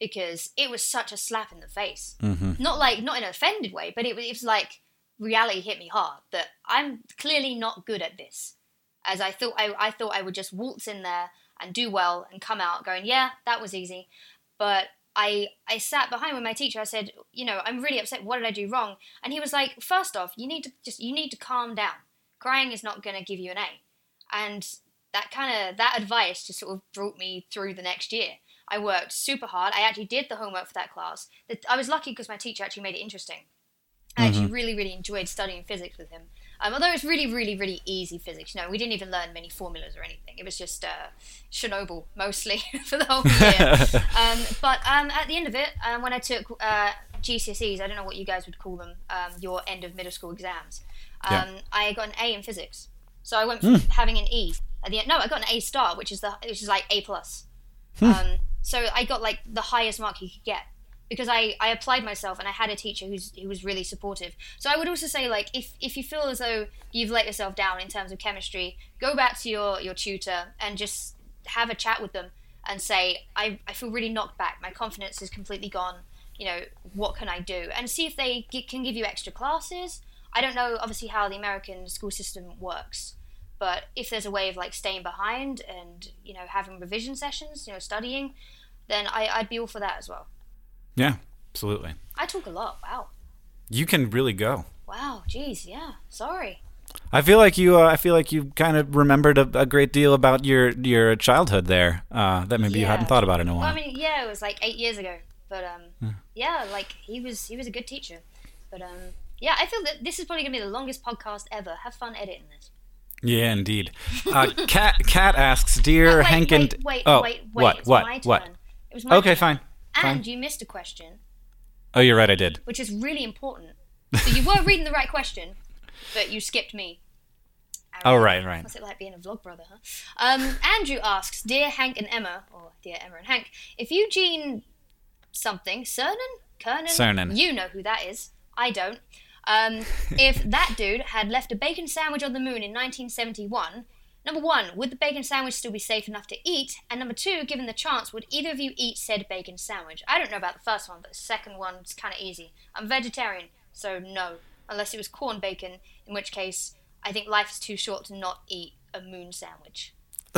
because it was such a slap in the face. Mm-hmm. Not like, not in an offended way, but it, it was like reality hit me hard that I'm clearly not good at this. As I thought I, I thought I would just waltz in there and do well and come out going, yeah, that was easy. But I I sat behind with my teacher. I said, you know, I'm really upset. What did I do wrong? And he was like, first off, you need to just you need to calm down. Crying is not going to give you an A. And that kind of that advice just sort of brought me through the next year. I worked super hard. I actually did the homework for that class. I was lucky because my teacher actually made it interesting. I actually mm-hmm. really, really enjoyed studying physics with him. Um, although it's really, really, really easy physics. You know, we didn't even learn many formulas or anything. It was just uh, Chernobyl, mostly, for the whole year. um, but um, at the end of it, um, when I took uh, G C S Es, I don't know what you guys would call them, um, your end of middle school exams, um, yeah. I got an A in physics. So I went from mm. having an E at the end. No, I got an A star, which is the which is like A plus. Hmm. Um, so I got like the highest mark you could get. Because I, I applied myself and I had a teacher who's who was really supportive. So I would also say, like, if, if you feel as though you've let yourself down in terms of chemistry, go back to your, your tutor and just have a chat with them and say, I, I feel really knocked back. My confidence is completely gone. You know, what can I do? And see if they g- can give you extra classes. I don't know, obviously, how the American school system works. But if there's a way of, like, staying behind and, you know, having revision sessions, you know, studying, then I, I'd be all for that as well. Yeah, absolutely. I talk a lot. Wow. You can really go. Wow. Geez. Yeah. Sorry. I feel like you. Uh, I feel like you kind of remembered a, a great deal about your your childhood there. Uh, that maybe yeah. you hadn't thought about in a while. Well, I mean, yeah, it was like eight years ago. But um, yeah. yeah, like he was he was a good teacher. But um, yeah, I feel that this is probably gonna be the longest podcast ever. Have fun editing this. Yeah, indeed. Uh, Kat Kat asks, dear wait, Hank wait, and wait, oh, wait, wait, what it's what my turn. what? It was my okay, turn. fine. And fine. you missed a question. Oh, you're right, I did. Which is really important. So you were reading the right question, but you skipped me. Oh, right, right. What's it like being a vlog brother, huh? Um, Andrew asks, dear Hank and Emma, or dear Emma and Hank, if Eugene something, Cernan? Kernan? Cernan. You know who that is. I don't. Um, if that dude had left a bacon sandwich on the moon in nineteen seventy-one, number one, would the bacon sandwich still be safe enough to eat? And number two, given the chance, would either of you eat said bacon sandwich? I don't know about the first one, but the second one's kind of easy. I'm vegetarian, so no. Unless it was corn bacon, in which case, I think life is too short to not eat a moon sandwich.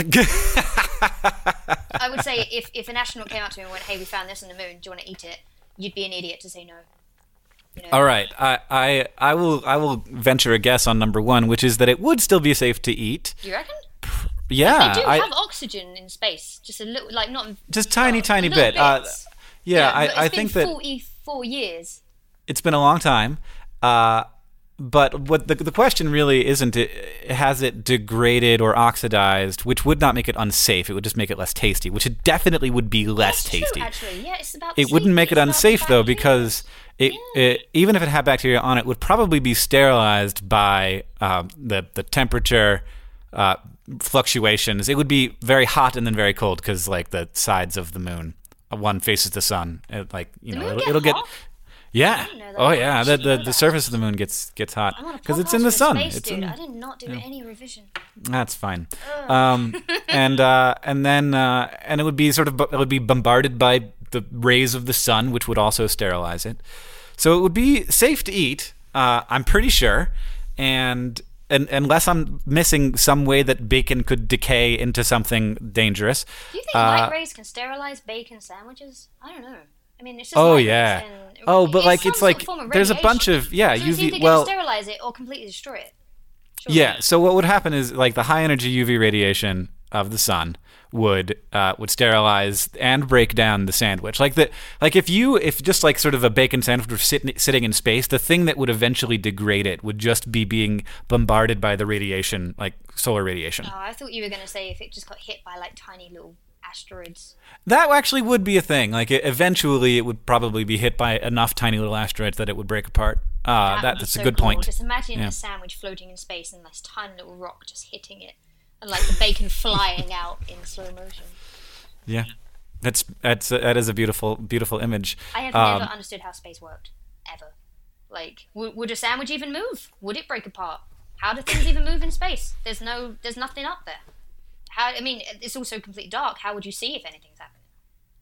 I would say if, if an astronaut came up to me and went, hey, we found this on the moon, do you want to eat it? You'd be an idiot to say no. You know? All right, I, I I will I will venture a guess on number one, which is that it would still be safe to eat. You reckon? Yeah, they do I, have oxygen in space, just a little, like not just tiny, uh, tiny bit. Uh, yeah, yeah, I, it's I been think that forty-four years. It's been a long time, uh, but what the the question really isn't it, has it degraded or oxidized, which would not make it unsafe. It would just make it less tasty, which it definitely would be less That's tasty. True, actually, yeah, it's about. It wouldn't make it it's unsafe though, because it, yeah. it even if it had bacteria on it, it would probably be sterilized by um, the the temperature uh, fluctuations. It would be very hot and then very cold because like the sides of the moon, one faces the sun. It, like you the know, moon it'll, get it'll get. Hot? Yeah. Oh yeah. The the, the surface that. of the moon gets gets hot because it's in the sun. Space, it's dude. in, I did not do yeah. any revision. That's fine. Um, and uh, and then uh, and it would be sort of it would be bombarded by the rays of the sun, which would also sterilize it. So it would be safe to eat. Uh, I'm pretty sure, and. And, unless I'm missing some way that bacon could decay into something dangerous. Do you think uh, light rays can sterilize bacon sandwiches? I don't know. I mean, it's just oh light yeah. rays and oh, but it's like it's like there's a bunch of yeah so U V. It's either well, gonna sterilize it or completely destroy it. Sure. Yeah. So what would happen is like the high energy U V radiation of the sun would uh, would sterilize and break down the sandwich. Like the like if you if just like sort of a bacon sandwich were sitting sitting in space, the thing that would eventually degrade it would just be being bombarded by the radiation, like solar radiation. Oh, I thought you were going to say if it just got hit by like tiny little asteroids. That actually would be a thing. Like it, eventually, it would probably be hit by enough tiny little asteroids that it would break apart. Uh, that, that that's so a good cool. point. Just imagine yeah. a sandwich floating in space and this tiny little rock just hitting it. And like the bacon flying out in slow motion. Yeah, that's that's a, that is a beautiful beautiful image. I have um, never understood how space worked ever. Like, w- would a sandwich even move? Would it break apart? How do things even move in space? There's no, there's nothing up there. How? I mean, it's also complete dark. How would you see if anything's happening?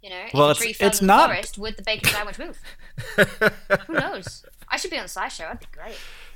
You know, if Well, a it's- tree fell it's in the not- forest, would the bacon sandwich move? Who knows? I should be on SciShow. That'd be great.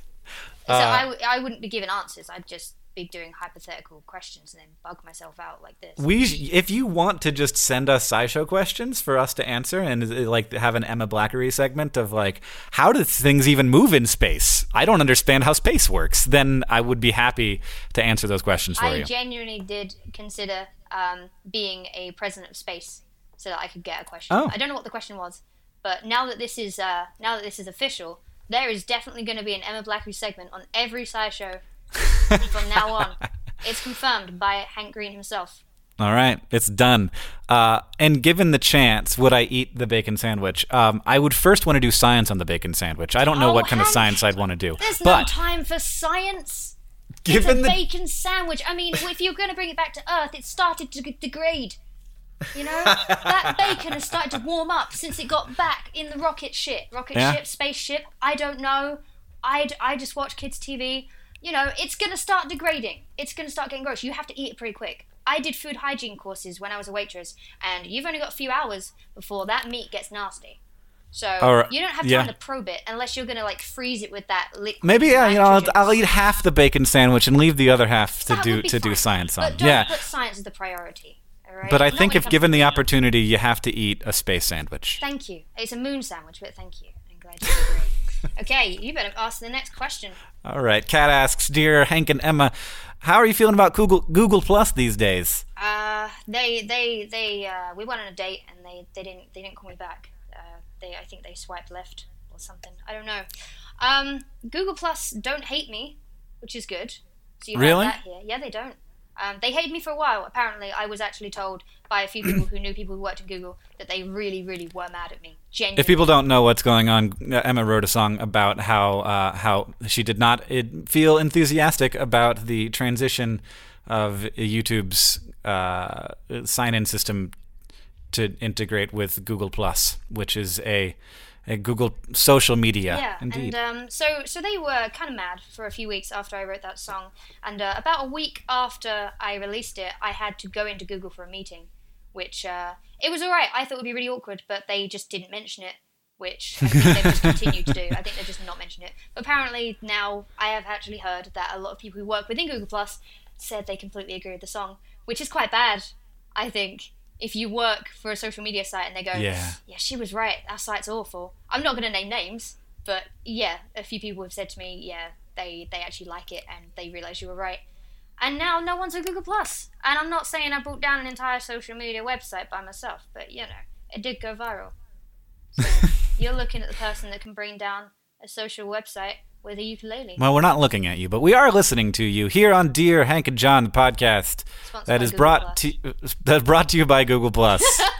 So Uh, I, w- I wouldn't be giving answers. I'd just be doing hypothetical questions and then bug myself out like this. We, if you want to just send us SciShow questions for us to answer, and uh, like have an Emma Blackery segment of like, how do things even move in space? I don't understand how space works. Then I would be happy to answer those questions for I you. genuinely did consider um, being a president of space so that I could get a question. Oh. I don't know what the question was, but now that this is uh, now that this is official, there is definitely going to be an Emma Blackery segment on every SciShow from now on. It's confirmed by Hank Green himself. All right, it's done. Uh, and given the chance, would I eat the bacon sandwich? Um, I would first want to do science on the bacon sandwich. I don't know Oh, what kind of Hank, science I'd want to do. There's but no time for science. given it's a the bacon sandwich. I mean, if you're going to bring it back to Earth, it started to g- degrade. You know, that bacon has started to warm up since it got back in the rocket ship. Rocket Yeah. ship, spaceship, I don't know. I, I just watch kids' T V. You know, it's going to start degrading. It's going to start getting gross. You have to eat it pretty quick. I did food hygiene courses when I was a waitress, and you've only got a few hours before that meat gets nasty. So Or- you don't have time yeah. to probe it unless you're going to, like, freeze it with that liquid. maybe yeah, you know, I'll, nitrogen. I'll eat half the bacon sandwich and leave the other half to That do would be to do fine. science on. But don't Yeah, put science as the priority. All right? but I Not think when it if comes given to the food. opportunity, you have to eat a space sandwich. Thank you. It's a moon sandwich, but thank you. I'm glad you agree. Okay, you better ask the next question. All right, Kat asks, dear Hank and Emma, how are you feeling about Google Google Plus these days? Uh, they, they, they, uh, we went on a date and they, they didn't, they didn't call me back. Uh, they, I think they swiped left or something. I don't know. Um, Google Plus don't hate me, which is good. So you Really? have that here. Yeah, they don't. Um, they hated me for a while. Apparently, I was actually told by a few people who knew people who worked at Google that they really, really were mad at me. Genuinely. If people don't know what's going on, Emma wrote a song about how uh, how she did not uh, feel enthusiastic about the transition of YouTube's uh, sign-in system to integrate with Google Plus, which is a a Google social media. Yeah, Indeed. and um, so so they were kind of mad for a few weeks after I wrote that song, and uh, about a week after I released it, I had to go into Google for a meeting, which uh, it was alright. I thought it would be really awkward, but they just didn't mention it, which I think they've just continued to do. I think they've just not mentioned it. But apparently now I have actually heard that a lot of people who work within Google Plus said they completely agree with the song, which is quite bad, I think. If you work for a social media site and they go, Yeah. yeah, she was right, our site's awful. I'm not going to name names, but yeah, a few people have said to me, yeah, they, they actually like it and they realise you were right. And now no one's on Google Plus. And I'm not saying I brought down an entire social media website by myself, but you know, it did go viral. So you're looking at the person that can bring down a social website with a ukulele. Well, we're not looking at you, but we are listening to you here on Dear Hank and John, the podcast Sponsored that by is Google brought Plus. to that brought to you by Google Plus.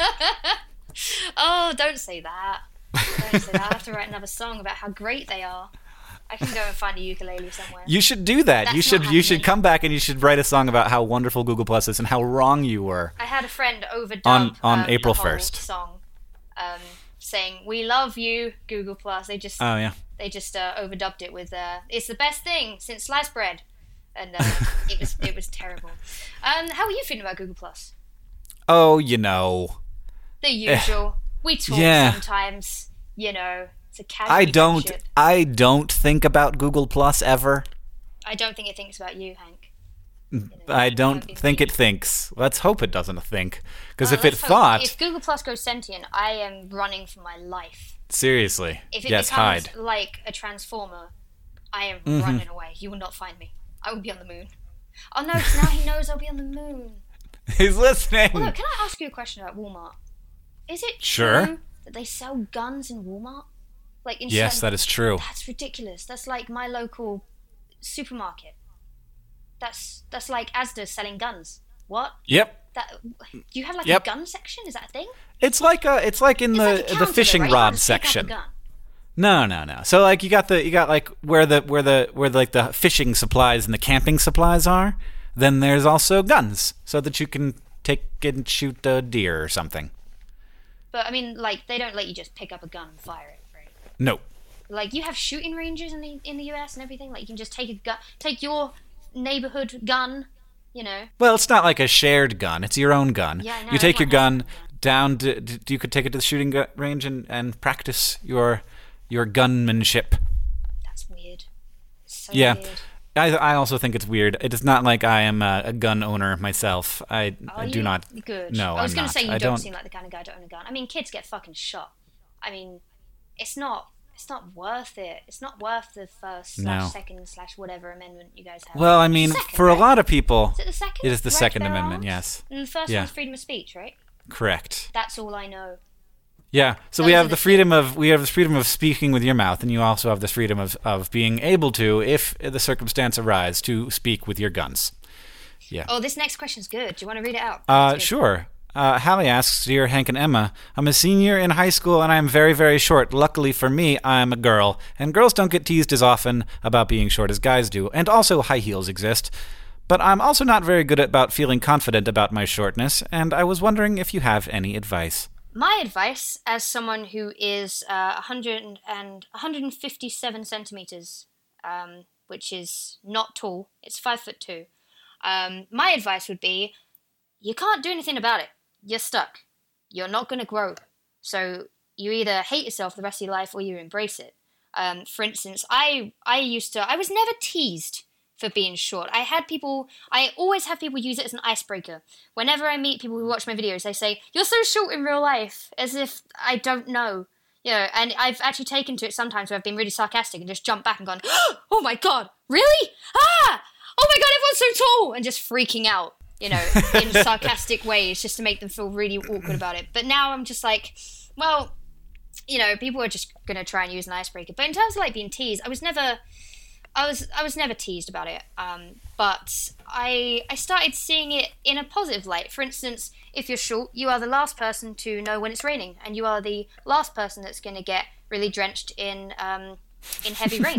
Oh, don't say that. Don't say that. I'll have to write another song about how great they are. I can go and find a ukulele somewhere. You should do that. That's you should not you should happening. come back and you should write a song about how wonderful Google Plus is and how wrong you were. I had a friend overdub On- on um, April the whole first. song, um, saying "We love you, Google Plus." They just Oh yeah. they just uh, overdubbed it with uh, "It's the best thing since sliced bread," and uh, it was it was terrible. Um, how are you feeling about Google Plus? Oh, you know. The usual. We talk Yeah. sometimes. You know, it's a casual I don't friendship. I don't think about Google Plus ever. I don't think it thinks about you, Hank. You know, I that don't would be think mean. it thinks. Let's hope it doesn't think. Because Well, if it let's hope- thought, if Google Plus goes sentient, I am running for my life. seriously, If it yes, becomes hide. like a transformer, I am Mm-hmm. running away. You will not find me. I will be on the moon. Oh no, 'cause now he knows I'll be on the moon. He's listening. Well, look, can I ask you a question about Walmart? Is it Sure. true that they sell guns in Walmart? Like in Yes, certain- that is true. That's ridiculous. That's like my local supermarket. That's that's like Asda selling guns. What? Yep. That you have like Yep. a gun section? Is that a thing? It's like a, it's like in It's the like a the counter, fishing though, right? You rod can't just pick up a section. gun. No, no, no. So like you got the you got like where the where the where like the fishing supplies and the camping supplies are. Then there's also guns, so that you can take and shoot a deer or something. But I mean, like they don't let you just pick up a gun and fire it, right? No. Like you have shooting ranges in the in the U S and everything. Like you can just take a gun, take your neighborhood gun, you know. Well, it's not like a shared gun. It's your own gun. Yeah, I know, you take your everyone has gun down to, to you could take it to the shooting gu- range and, and practice your your gunmanship. That's weird. It's so yeah. weird. I I also think it's weird. It is not like I am a, a gun owner myself. I, Are I do you? not. Good. No, I was I'm gonna not. say you I don't, don't seem like the kind of guy to own a gun. I mean, kids get fucking shot. I mean, it's not. It's not worth it. It's not worth the first slash No. second slash whatever amendment you guys have. Well, I It's mean, the second, for right? a lot of people, Is it the second? it is the Right to Second bear Amendment. arms? Yes, And the first Yeah. one's freedom of speech, right? correct. That's all I know. Yeah, so Those we are have the the freedom of we have the freedom of speaking with your mouth, and you also have the freedom of, of being able to, if the circumstance arise, to speak with your guns. Yeah. Oh, this next question's good. Do you want to read it out? Uh, It's good. sure. Uh, Hallie asks, Dear Hank and Emma, I'm a senior in high school and I'm very, very short. Luckily for me, I'm a girl. And girls don't get teased as often about being short as guys do. And also high heels exist. But I'm also not very good about feeling confident about my shortness, and I was wondering if you have any advice. My advice, as someone who is uh, one hundred and one hundred fifty-seven centimeters, um, which is not tall, it's five foot two. Um, my advice would be, you can't do anything about it. You're stuck. You're not going to grow. So you either hate yourself the rest of your life or you embrace it. Um, for instance, I I used to, I was never teased for being short. I had people, I always have people use it as an icebreaker. Whenever I meet people who watch my videos, they say, you're so short in real life, as if I don't know. You know, and I've actually taken to it sometimes where I've been really sarcastic and just jumped back and gone, oh my god, really? Ah! Oh my god, everyone's so tall! And just freaking out, you know, in sarcastic ways just to make them feel really awkward about it. But now I'm just like, well, you know, people are just going to try and use an icebreaker. But in terms of like being teased, I was never... I was I was never teased about it, um, but I I started seeing it in a positive light. For instance, if you're short, you are the last person to know when it's raining, and you are the last person that's going to get really drenched in um, in heavy rain.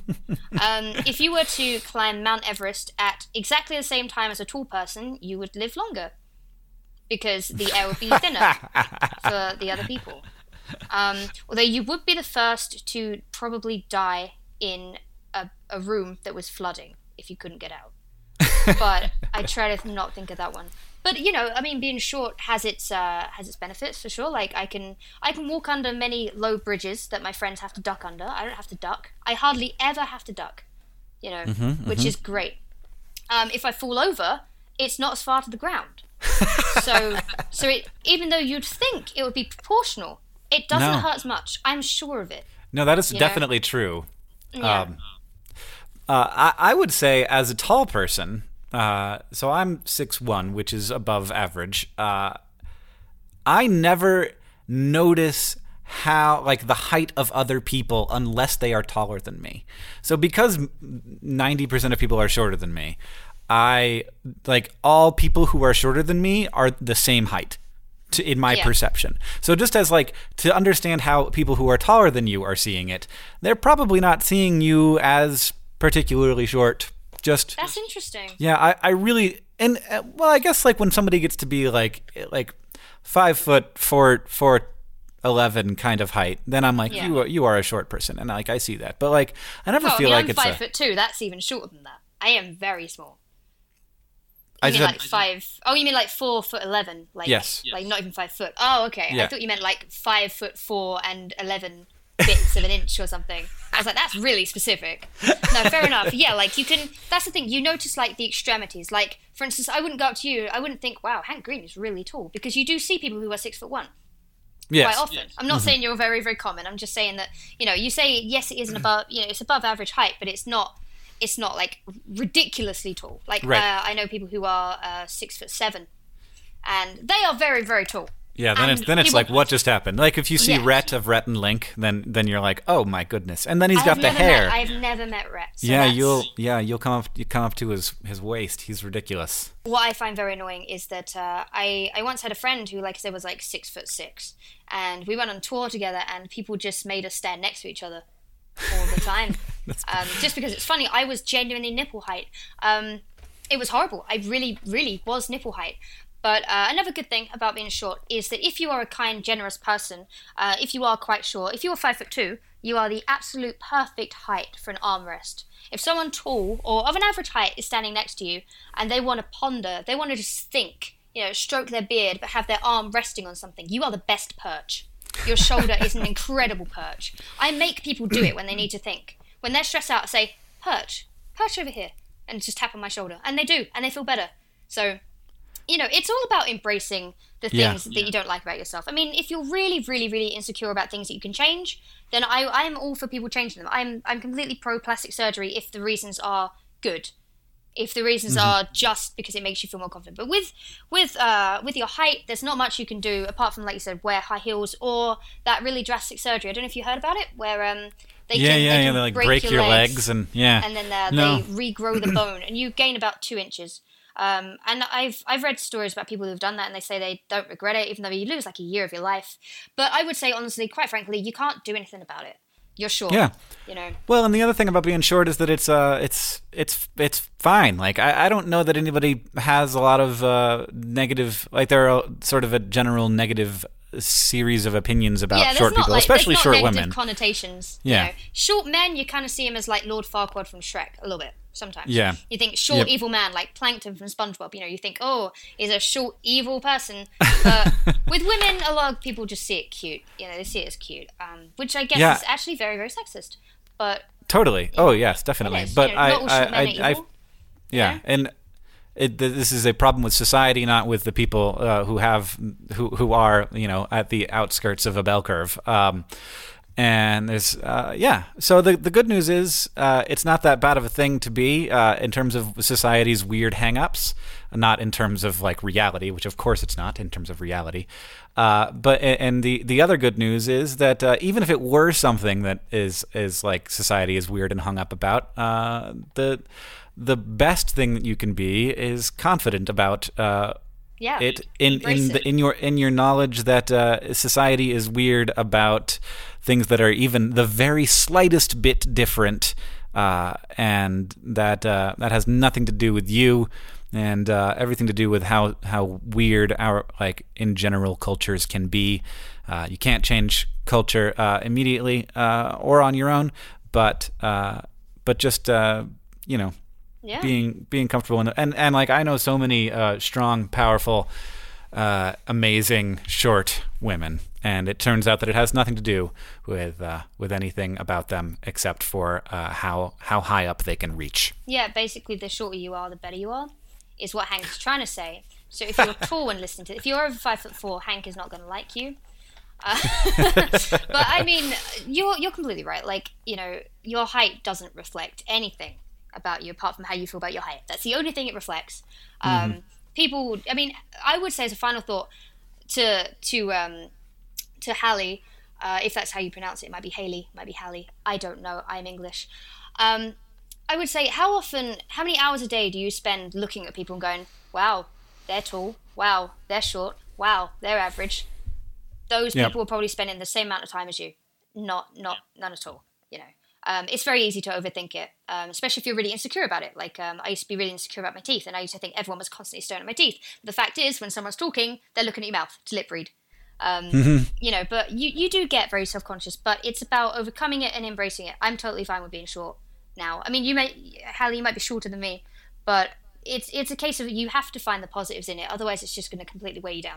um, if you were to climb Mount Everest at exactly the same time as a tall person, you would live longer because the air would be thinner for the other people. Um, although you would be the first to probably die in A, a room that was flooding if you couldn't get out. But I try to not think of that one. But you know, I mean, being short has its uh, has its benefits for sure. Like I can I can walk under many low bridges that my friends have to duck under. I don't have to duck. I hardly ever have to duck. You know, Mm-hmm, which mm-hmm. is great. Um, if I fall over, it's not as far to the ground. so so it, even though you'd think it would be proportional, it doesn't No. hurt as much. I'm sure of it. No, that is You know? definitely true. Yeah. Um, uh, I, I would say, as a tall person, uh, so I'm six one, which is above average. Uh, I never notice how, like, the height of other people unless they are taller than me. So because ninety percent of people are shorter than me, I, like, all people who are shorter than me are the same height. To, in my Yeah. perception. So just as like to understand how people who are taller than you are seeing it, they're probably not seeing you as particularly short. Just That's interesting. yeah, I, I really and uh, well, I guess like when somebody gets to be like like five foot four four eleven kind of height, then I'm like Yeah. you are, you are a short person, and like I see that. But like I never Oh, I feel mean, like I'm it's five a, foot two. That's even shorter than that. I am very small. I You mean said- like five? Oh, you mean like four foot eleven? Like Yes. like not even five foot. Oh, okay. Yeah. I thought you meant like five foot four and eleven bits of an inch or something. I was like, that's really specific. No, fair enough. Yeah, like you can. That's the thing. You notice like the extremities. Like for instance, I wouldn't go up to you. I wouldn't think, wow, Hank Green is really tall, because you do see people who are six foot one. yes. Quite often. I'm not saying you're very, very common. I'm just saying that, you know, you say yes, it is an above, you know, it's above average height, but it's not, it's not like ridiculously tall. Like Right. uh, I know people who are uh, six foot seven, and they are very, very tall. Yeah, then And it's then it's people- like what just happened. Like if you see Yeah. Rhett of Rhett and Link, then then you're like, oh my goodness, and then he's I got have the never hair. Met, I've never met Rhett. So yeah, that's- you'll yeah you'll come up you come up to his his waist. He's ridiculous. What I find very annoying is that uh, I I once had a friend who, like I said, was like six foot six, and we went on tour together, and people just made us stand next to each other all the time, um, just because it's funny. I was genuinely nipple height. Um, it was horrible. I really, really was nipple height. But uh, another good thing about being short is that if you are a kind, generous person, uh, if you are quite short, if you are five foot two, you are the absolute perfect height for an armrest. If someone tall or of an average height is standing next to you and they want to ponder, they want to just think you know, stroke their beard but have their arm resting on something, you are the best perch. Your shoulder is an incredible perch. I make people do it when they need to think. When they're stressed out, I say, perch, perch over here, and just tap on my shoulder. And they do, and they feel better. So, you know, it's all about embracing the things yeah. that you don't like about yourself. I mean, if you're really, really, really insecure about things that you can change, then I, I'm all for people changing them. I'm, I'm completely pro plastic surgery if the reasons are good. If the reasons mm-hmm. are just because it makes you feel more confident. But with with uh, with your height, there's not much you can do apart from, like you said, wear high heels or that really drastic surgery. I don't know if you heard about it, where um they yeah can, yeah they yeah can they like break, break your, your legs, legs and yeah and then uh, no. they regrow the bone and you gain about two inches. Um, and I've I've read stories about people who've done that and they say they don't regret it, even though you lose like a year of your life. But I would say honestly, quite frankly, you can't do anything about it. You're short. Yeah. You know. Well, and the other thing about being short is that it's uh it's it's it's fine. Like I, I don't know that anybody has a lot of uh negative, like there are sort of a general negative series of opinions about yeah, short people, like, especially short negative women. Connotations. Yeah. You know. Short men, you kind of see him as like Lord Farquaad from Shrek a little bit. Sometimes. Yeah. You think short, yep. evil man, like Plankton from SpongeBob. You know, you think, oh, he's a short, evil person. But with women, a lot of people just see it cute. You know, they see it as cute, um, which I guess yeah. is actually very, very sexist. But totally. Oh, yes, definitely. But you know, I, not all short I, men I, are evil, I, yeah, you know? and it, this is a problem with society, not with the people uh, who have, who, who are, you know, at the outskirts of a bell curve. Um, And there's, uh, yeah. So the the good news is uh, it's not that bad of a thing to be uh, in terms of society's weird hang-ups, not in terms of like reality, which of course it's not in terms of reality. Uh, but and the the other good news is that uh, even if it were something that is is like society is weird and hung up about, uh, the the best thing that you can be is confident about. Uh, Yeah, it in in the, in your in your knowledge that uh, society is weird about things that are even the very slightest bit different, uh, and that uh, that has nothing to do with you, and uh, everything to do with how how weird our like in general cultures can be. Uh, you can't change culture uh, immediately uh, or on your own, but uh, but just uh, you know. Yeah. Being being comfortable in the, and and like I know so many uh, strong, powerful, uh, amazing short women, and it turns out that it has nothing to do with uh, with anything about them except for uh, how how high up they can reach. Yeah, basically, the shorter you are, the better you are, is what Hank is trying to say. So if you're tall and listening to, if you're over five foot four, Hank is not going to like you. Uh, but I mean, you're you're completely right. Like, you know, your height doesn't reflect anything about you apart from how you feel about your height. That's the only thing it reflects. Um, mm-hmm. People, I mean, I would say as a final thought to to um, to Hallie, uh, if that's how you pronounce it, it might be Haley, it might be Hallie. I don't know. I'm English. Um, I would say, how often, how many hours a day do you spend looking at people and going, wow, they're tall. Wow, they're short. Wow, they're average. Those yep. people are probably spending the same amount of time as you. Not, not, none at all. You know. Um, it's very easy to overthink it, um, especially if you're really insecure about it. Like, um, I used to be really insecure about my teeth, and I used to think everyone was constantly staring at my teeth. But the fact is, when someone's talking, they're looking at your mouth to lip read. Um, mm-hmm. You know, but you, you do get very self-conscious, but it's about overcoming it and embracing it. I'm totally fine with being short now. I mean, you may, Hallie, you might be shorter than me, but it's it's a case of you have to find the positives in it. Otherwise, it's just going to completely weigh you down.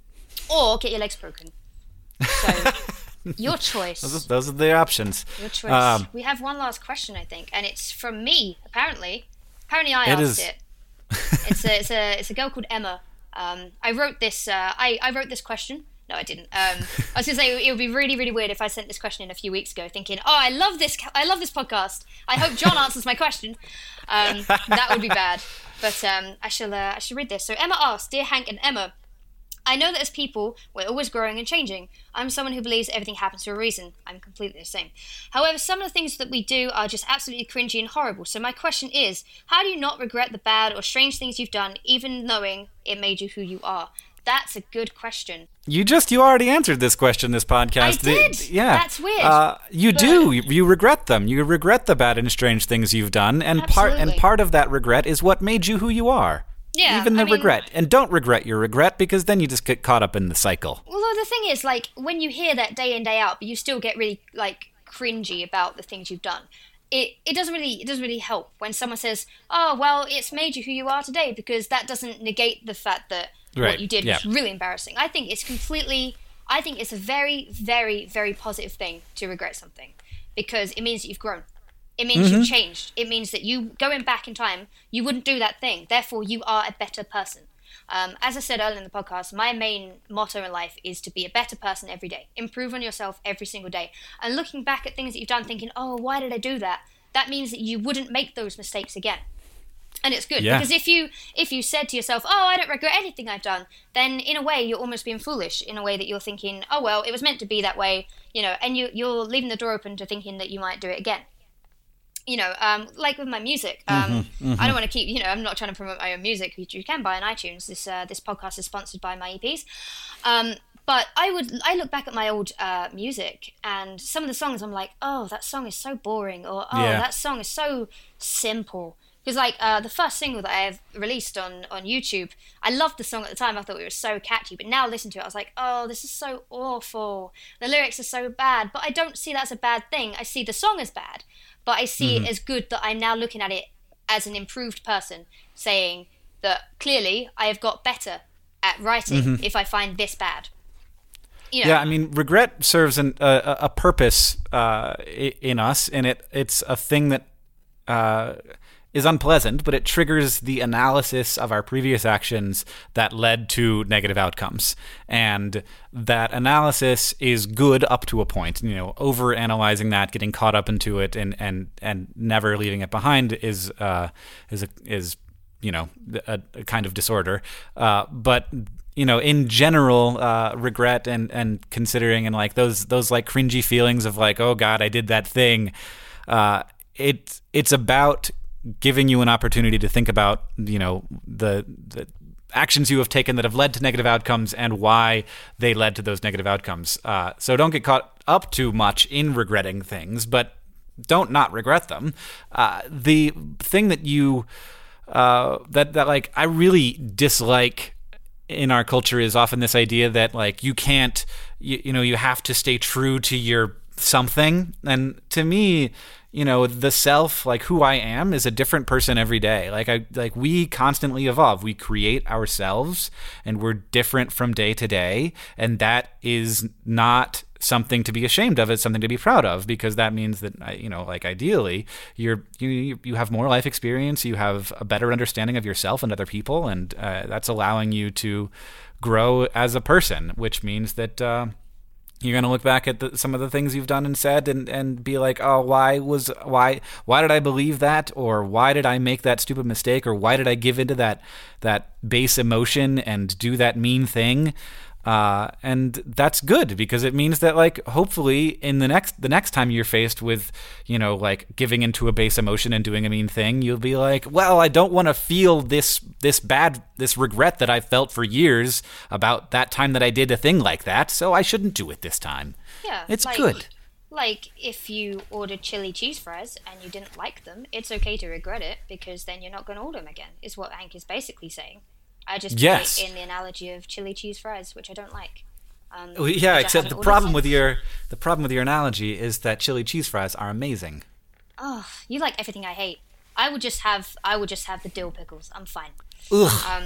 Or get your legs broken. So... Your choice. Those are, those are the options. Your choice. Um, we have one last question, I think, and it's from me. Apparently, apparently I asked is. it. It's a it's a it's a girl called Emma. Um, I wrote this. Uh, I I wrote this question. No, I didn't. Um, I was gonna say it would be really really weird if I sent this question in a few weeks ago, thinking, oh, I love this. I love this podcast. I hope John answers my question. Um, that would be bad. But um, I shall uh, I shall read this. So Emma asks, dear Hank and Emma. I know that as people, we're always growing and changing. I'm someone who believes everything happens for a reason. I'm completely the same. However, some of the things that we do are just absolutely cringy and horrible. So my question is, how do you not regret the bad or strange things you've done, even knowing it made you who you are? That's a good question. You just, you already answered this question this podcast. I did? The, yeah. That's weird. Uh, you but... do. You, you regret them. You regret the bad and strange things you've done. And part, and part of that regret is what made you who you are. Yeah, Even the I mean, regret. And don't regret your regret, because then you just get caught up in the cycle. Well, the thing is, like, when you hear that day in, day out, but you still get really, like, cringy about the things you've done, it, it doesn't really it doesn't really help when someone says, oh, well, it's made you who you are today, because that doesn't negate the fact that right. what you did yeah. was really embarrassing. I think it's completely, I think it's a very, very, very positive thing to regret something, because it means that you've grown. It means mm-hmm. you've changed. It means that you, going back in time, you wouldn't do that thing. Therefore, you are a better person. Um, as I said earlier in the podcast, my main motto in life is to be a better person every day. Improve on yourself every single day. And looking back at things that you've done, thinking, oh, why did I do that? That means that you wouldn't make those mistakes again. And it's good, yeah. because if you if you said to yourself, oh, I don't regret anything I've done, then in a way you're almost being foolish, in a way that you're thinking, oh, well, it was meant to be that way, you know, and you, you're leaving the door open to thinking that you might do it again. You know, um, like with my music, um, mm-hmm, mm-hmm. I don't want to keep, you know, I'm not trying to promote my own music, which you can buy on iTunes. This uh, this podcast is sponsored by my E Ps. Um, but I would, I look back at my old uh, music, and some of the songs I'm like, oh, that song is so boring, or oh, yeah. that song is so simple. Because like uh, the first single that I have released on, on YouTube, I loved the song at the time. I thought it was so catchy. But now listen to it, I was like, oh, this is so awful. The lyrics are so bad. But I don't see that as a bad thing. I see the song as bad. But I see mm-hmm. it as good that I'm now looking at it as an improved person, saying that clearly I have got better at writing mm-hmm. if I find this bad. You know? Yeah, I mean, regret serves an, a, a purpose uh, in us, and it it's a thing that... Uh, is unpleasant, but it triggers the analysis of our previous actions that led to negative outcomes. And that analysis is good up to a point. You know, over analyzing that, getting caught up into it, and and and never leaving it behind is uh, is a, is you know a, a kind of disorder. Uh, but you know, in general, uh, regret and and considering and like those those like cringy feelings of like, oh God, I did that thing. Uh, it it's about giving you an opportunity to think about, you know, the, the actions you have taken that have led to negative outcomes and why they led to those negative outcomes. Uh, so don't get caught up too much in regretting things, but don't not regret them. Uh, the thing that you, uh, that, that like, I really dislike in our culture is often this idea that like, you can't, you, you know, you have to stay true to your something. And to me, you know, the self, like who I am, is a different person every day. Like I, like we constantly evolve. We create ourselves, and we're different from day to day. And that is not something to be ashamed of. It's something to be proud of, because that means that, you know, like ideally, you're you you have more life experience. You have a better understanding of yourself and other people, and uh, that's allowing you to grow as a person. Which means that. Uh, You're going to look back at the, some of the things you've done and said and, and be like, oh, why was why why did I believe that? Or why did I make that stupid mistake? Or why did I give into that that base emotion and do that mean thing? Uh, and that's good, because it means that, like, hopefully in the next the next time you're faced with, you know, like giving into a base emotion and doing a mean thing, you'll be like, well, I don't want to feel this this bad this regret that I've felt for years about that time that I did a thing like that, so I shouldn't do it this time. Yeah, it's like, good. Like if you ordered chili cheese fries and you didn't like them, it's okay to regret it, because then you're not going to order them again. Is what Hank is basically saying. I just put yes. it in the analogy of chili cheese fries, which I don't like. Um, well, yeah, except the problem with your the problem with your analogy is that chili cheese fries are amazing. Oh, you like everything I hate. I would just have I would just have the dill pickles. I'm fine. Ugh. Um,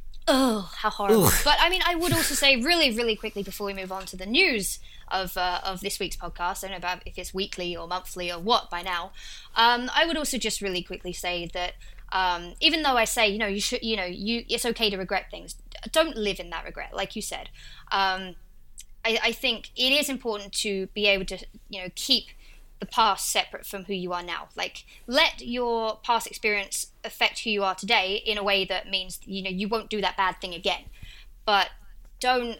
oh, how horrible! Ugh. But I mean, I would also say really, really quickly before we move on to the news of uh, of this week's podcast. I don't know about if it's weekly or monthly or what by now. Um, I would also just really quickly say that. Um, even though I say, you know, you should, you know, you, it's okay to regret things. Don't live in that regret, like you said. Um, I, I think it is important to be able to, you know, keep the past separate from who you are now. Like, let your past experience affect who you are today in a way that means, you know, you won't do that bad thing again. But don't,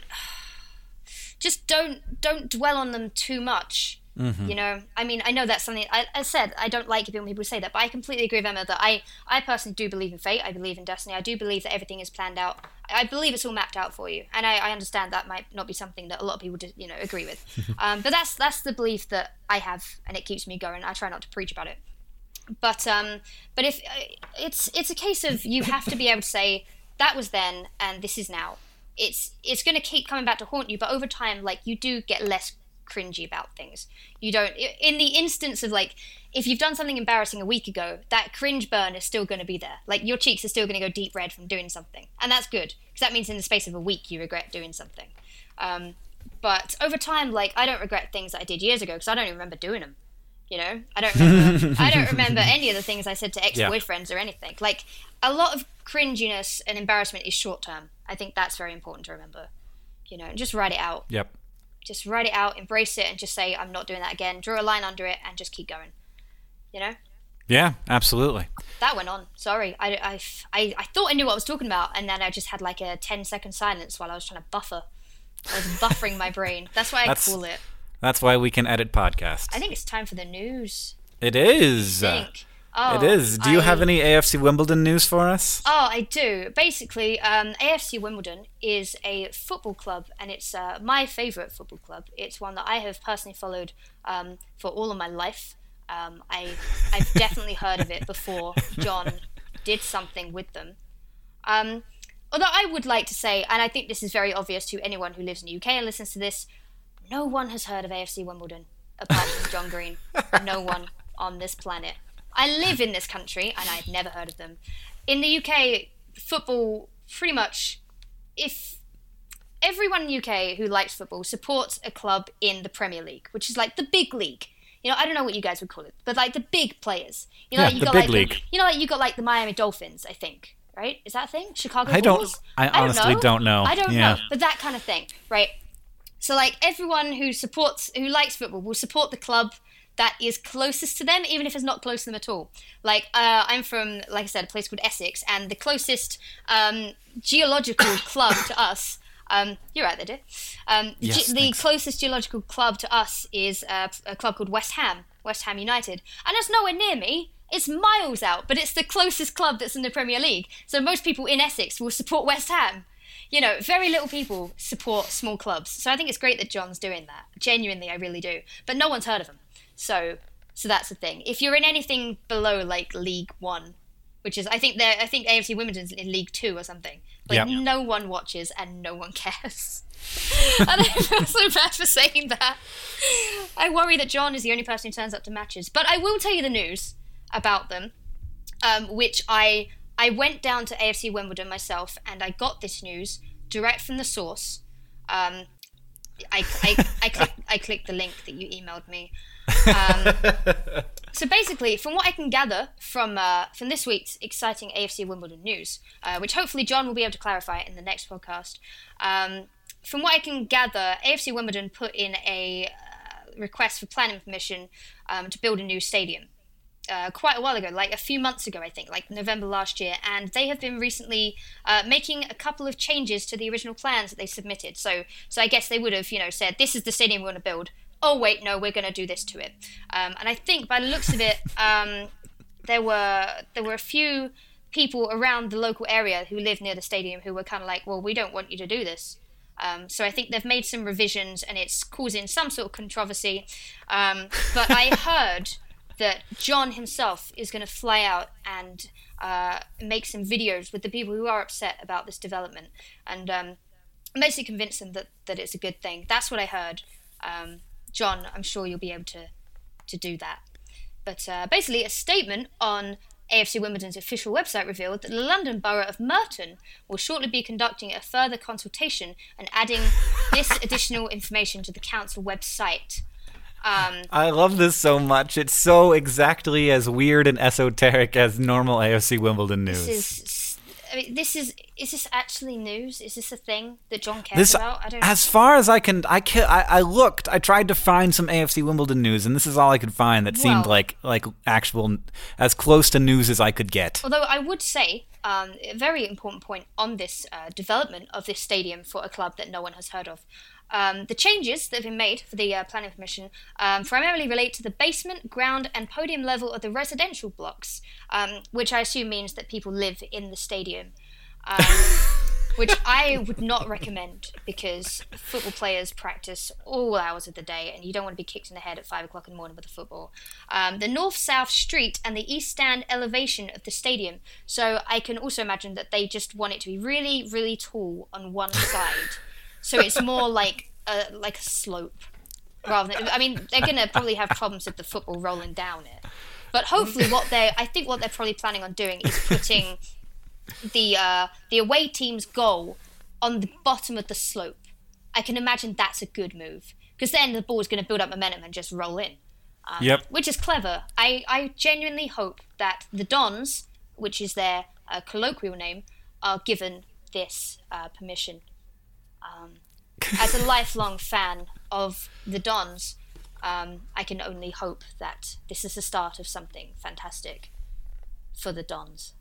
just don't, don't dwell on them too much. Mm-hmm. You know, I mean, I know that's something, I, I said, I don't like it when people say that, but I completely agree with Emma that I, I personally do believe in fate. I believe in destiny. I do believe that everything is planned out. I believe it's all mapped out for you. And I, I understand that might not be something that a lot of people, you know, agree with. um, but that's, that's the belief that I have, and it keeps me going. I try not to preach about it. But, um, but if it's, it's a case of, you have to be able to say, that was then, and this is now. It's, it's going to keep coming back to haunt you, but over time, like, you do get less cringy about things. You don't, in the instance of like, if you've done something embarrassing a week ago, that cringe burn is still going to be there. Like your cheeks are still going to go deep red from doing something. And that's good, because that means in the space of a week you regret doing something. Um, but over time, like I don't regret things that I did years ago because I don't even remember doing them. You know, I don't remember, I don't remember any of the things I said to ex-boyfriends yeah. or anything. Like a lot of cringiness and embarrassment is short term. I think that's very important to remember. You know, and just write it out. Yep. Just write it out, embrace it, and just say, I'm not doing that again. Draw a line under it and just keep going. You know? Yeah, absolutely. That went on. Sorry. I, I, I, I thought I knew what I was talking about, and then I just had like a ten second silence while I was trying to buffer. I was buffering my brain. That's why I That's, call it. That's why we can edit podcasts. I think it's time for the news. It is. I think. Oh, it is. Do you I, have any A F C Wimbledon news for us? Oh, I do. Basically, um, A F C Wimbledon is a football club, and it's uh, my favourite football club. It's one that I have personally followed um, for all of my life. Um, I, I've definitely heard of it before John did something with them. Um, although I would like to say, and I think this is very obvious to anyone who lives in the U K and listens to this, no one has heard of A F C Wimbledon apart from John Green. No one on this planet. I live in this country and I've never heard of them. In the U K, football pretty much, if everyone in the U K who likes football supports a club in the Premier League, which is like the big league. You know, I don't know what you guys would call it, but like the big players. You know, yeah, like you the got big like league. The, you know, like you got like the Miami Dolphins, I think, right? Is that a thing? Chicago I don't. Bulls? I honestly I don't know. don't know. I don't yeah. know, but that kind of thing, right? So like everyone who supports, who likes football will support the club that is closest to them, even if it's not close to them at all. Like, uh, I'm from, like I said, a place called Essex, and the closest um, geological club to us, um, you're right there, dear. Um, yes, ge- the thanks. closest geological club to us is uh, a club called West Ham, West Ham United. And that's nowhere near me. It's miles out, but it's the closest club that's in the Premier League. So most people in Essex will support West Ham. You know, very little people support small clubs. So I think it's great that John's doing that. Genuinely, I really do. But no one's heard of him. So, so that's the thing. If you're in anything below like League One, which is I think they I think A F C Wimbledon's in League Two or something. Like yep. no one watches and no one cares. And I feel so bad for saying that. I worry that John is the only person who turns up to matches. But I will tell you the news about them, um, which I I went down to A F C Wimbledon myself and I got this news direct from the source. Um, I I I clicked I clicked the link that you emailed me. Um, so basically, from what I can gather from uh, from this week's exciting A F C Wimbledon news, uh, which hopefully John will be able to clarify in the next podcast, um, from what I can gather, A F C Wimbledon put in a uh, request for planning permission um, to build a new stadium uh, quite a while ago, like a few months ago, I think, like November last year, and they have been recently uh, making a couple of changes to the original plans that they submitted. So, so I guess they would have, you know, said, this is the stadium we want to build. Oh, wait, no, we're going to do this to it. Um, and I think by the looks of it, um, there were there were a few people around the local area who live near the stadium who were kind of like, well, we don't want you to do this. Um, so I think they've made some revisions and it's causing some sort of controversy. Um, but I heard that John himself is going to fly out and uh, make some videos with the people who are upset about this development and um, basically convince them that, that it's a good thing. That's what I heard. Um, John, I'm sure you'll be able to, to do that. But uh, basically, a statement on A F C Wimbledon's official website revealed that the London Borough of Merton will shortly be conducting a further consultation and adding this additional information to the council website. Um, I love this so much. It's so exactly as weird and esoteric as normal A F C Wimbledon news. This is, I mean, this is, is this actually news? Is this a thing that John cares this, about? I don't as far as I can, I, can I, I looked, I tried to find some A F C Wimbledon news, and this is all I could find that seemed Well, like like actual, as close to news as I could get. Although I would say um, a very important point on this uh, development of this stadium for a club that no one has heard of. Um, the changes that have been made for the uh, planning permission um, primarily relate to the basement, ground, and podium level of the residential blocks, um, which I assume means that people live in the stadium, um, which I would not recommend because football players practice all hours of the day and you don't want to be kicked in the head at five o'clock in the morning with a football. Um, the north-south street and the east stand elevation of the stadium, so I can also imagine that they just want it to be really, really tall on one side. So it's more like a, like a slope. Rather than, I mean, they're going to probably have problems with the football rolling down it. But hopefully what they I think what they're probably planning on doing is putting the uh, the away team's goal on the bottom of the slope. I can imagine that's a good move. Because then the ball's going to build up momentum and just roll in. Um, Yep. Which is clever. I, I genuinely hope that the Dons, which is their uh, colloquial name, are given this uh, permission. Um, as a lifelong fan of the Dons, um, I can only hope that this is the start of something fantastic for the Dons.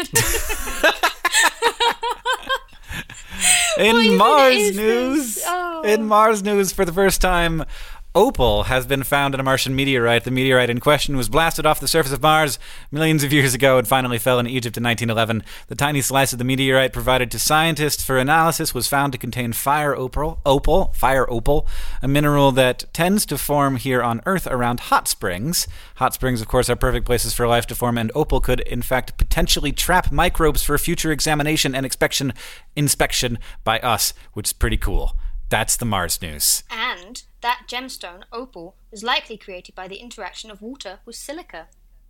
In What Mars even is news, this? Oh. in Mars news, for the first time, opal has been found in a Martian meteorite. The meteorite in question was blasted off the surface of Mars millions of years ago and finally fell in Egypt in nineteen eleven. The tiny slice of the meteorite provided to scientists for analysis was found to contain fire opal, opal, fire opal, a mineral that tends to form here on Earth around hot springs. Hot springs, of course, are perfect places for life to form, and opal could, in fact, potentially trap microbes for future examination and inspection, inspection by us, which is pretty cool. That's the Mars news. And that gemstone, opal, was likely created by the interaction of water with silica.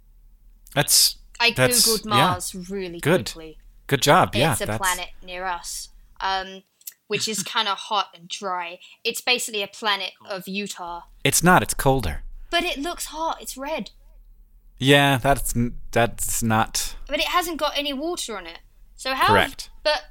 That's I that's, googled Mars yeah. really Good. quickly. Good job. It's yeah, a that's... planet near us, um, which is kind of hot and dry. It's basically a planet of Utah. It's not. It's colder. But it looks hot. It's red. Yeah, that's that's not. But it hasn't got any water on it. So how? Correct. But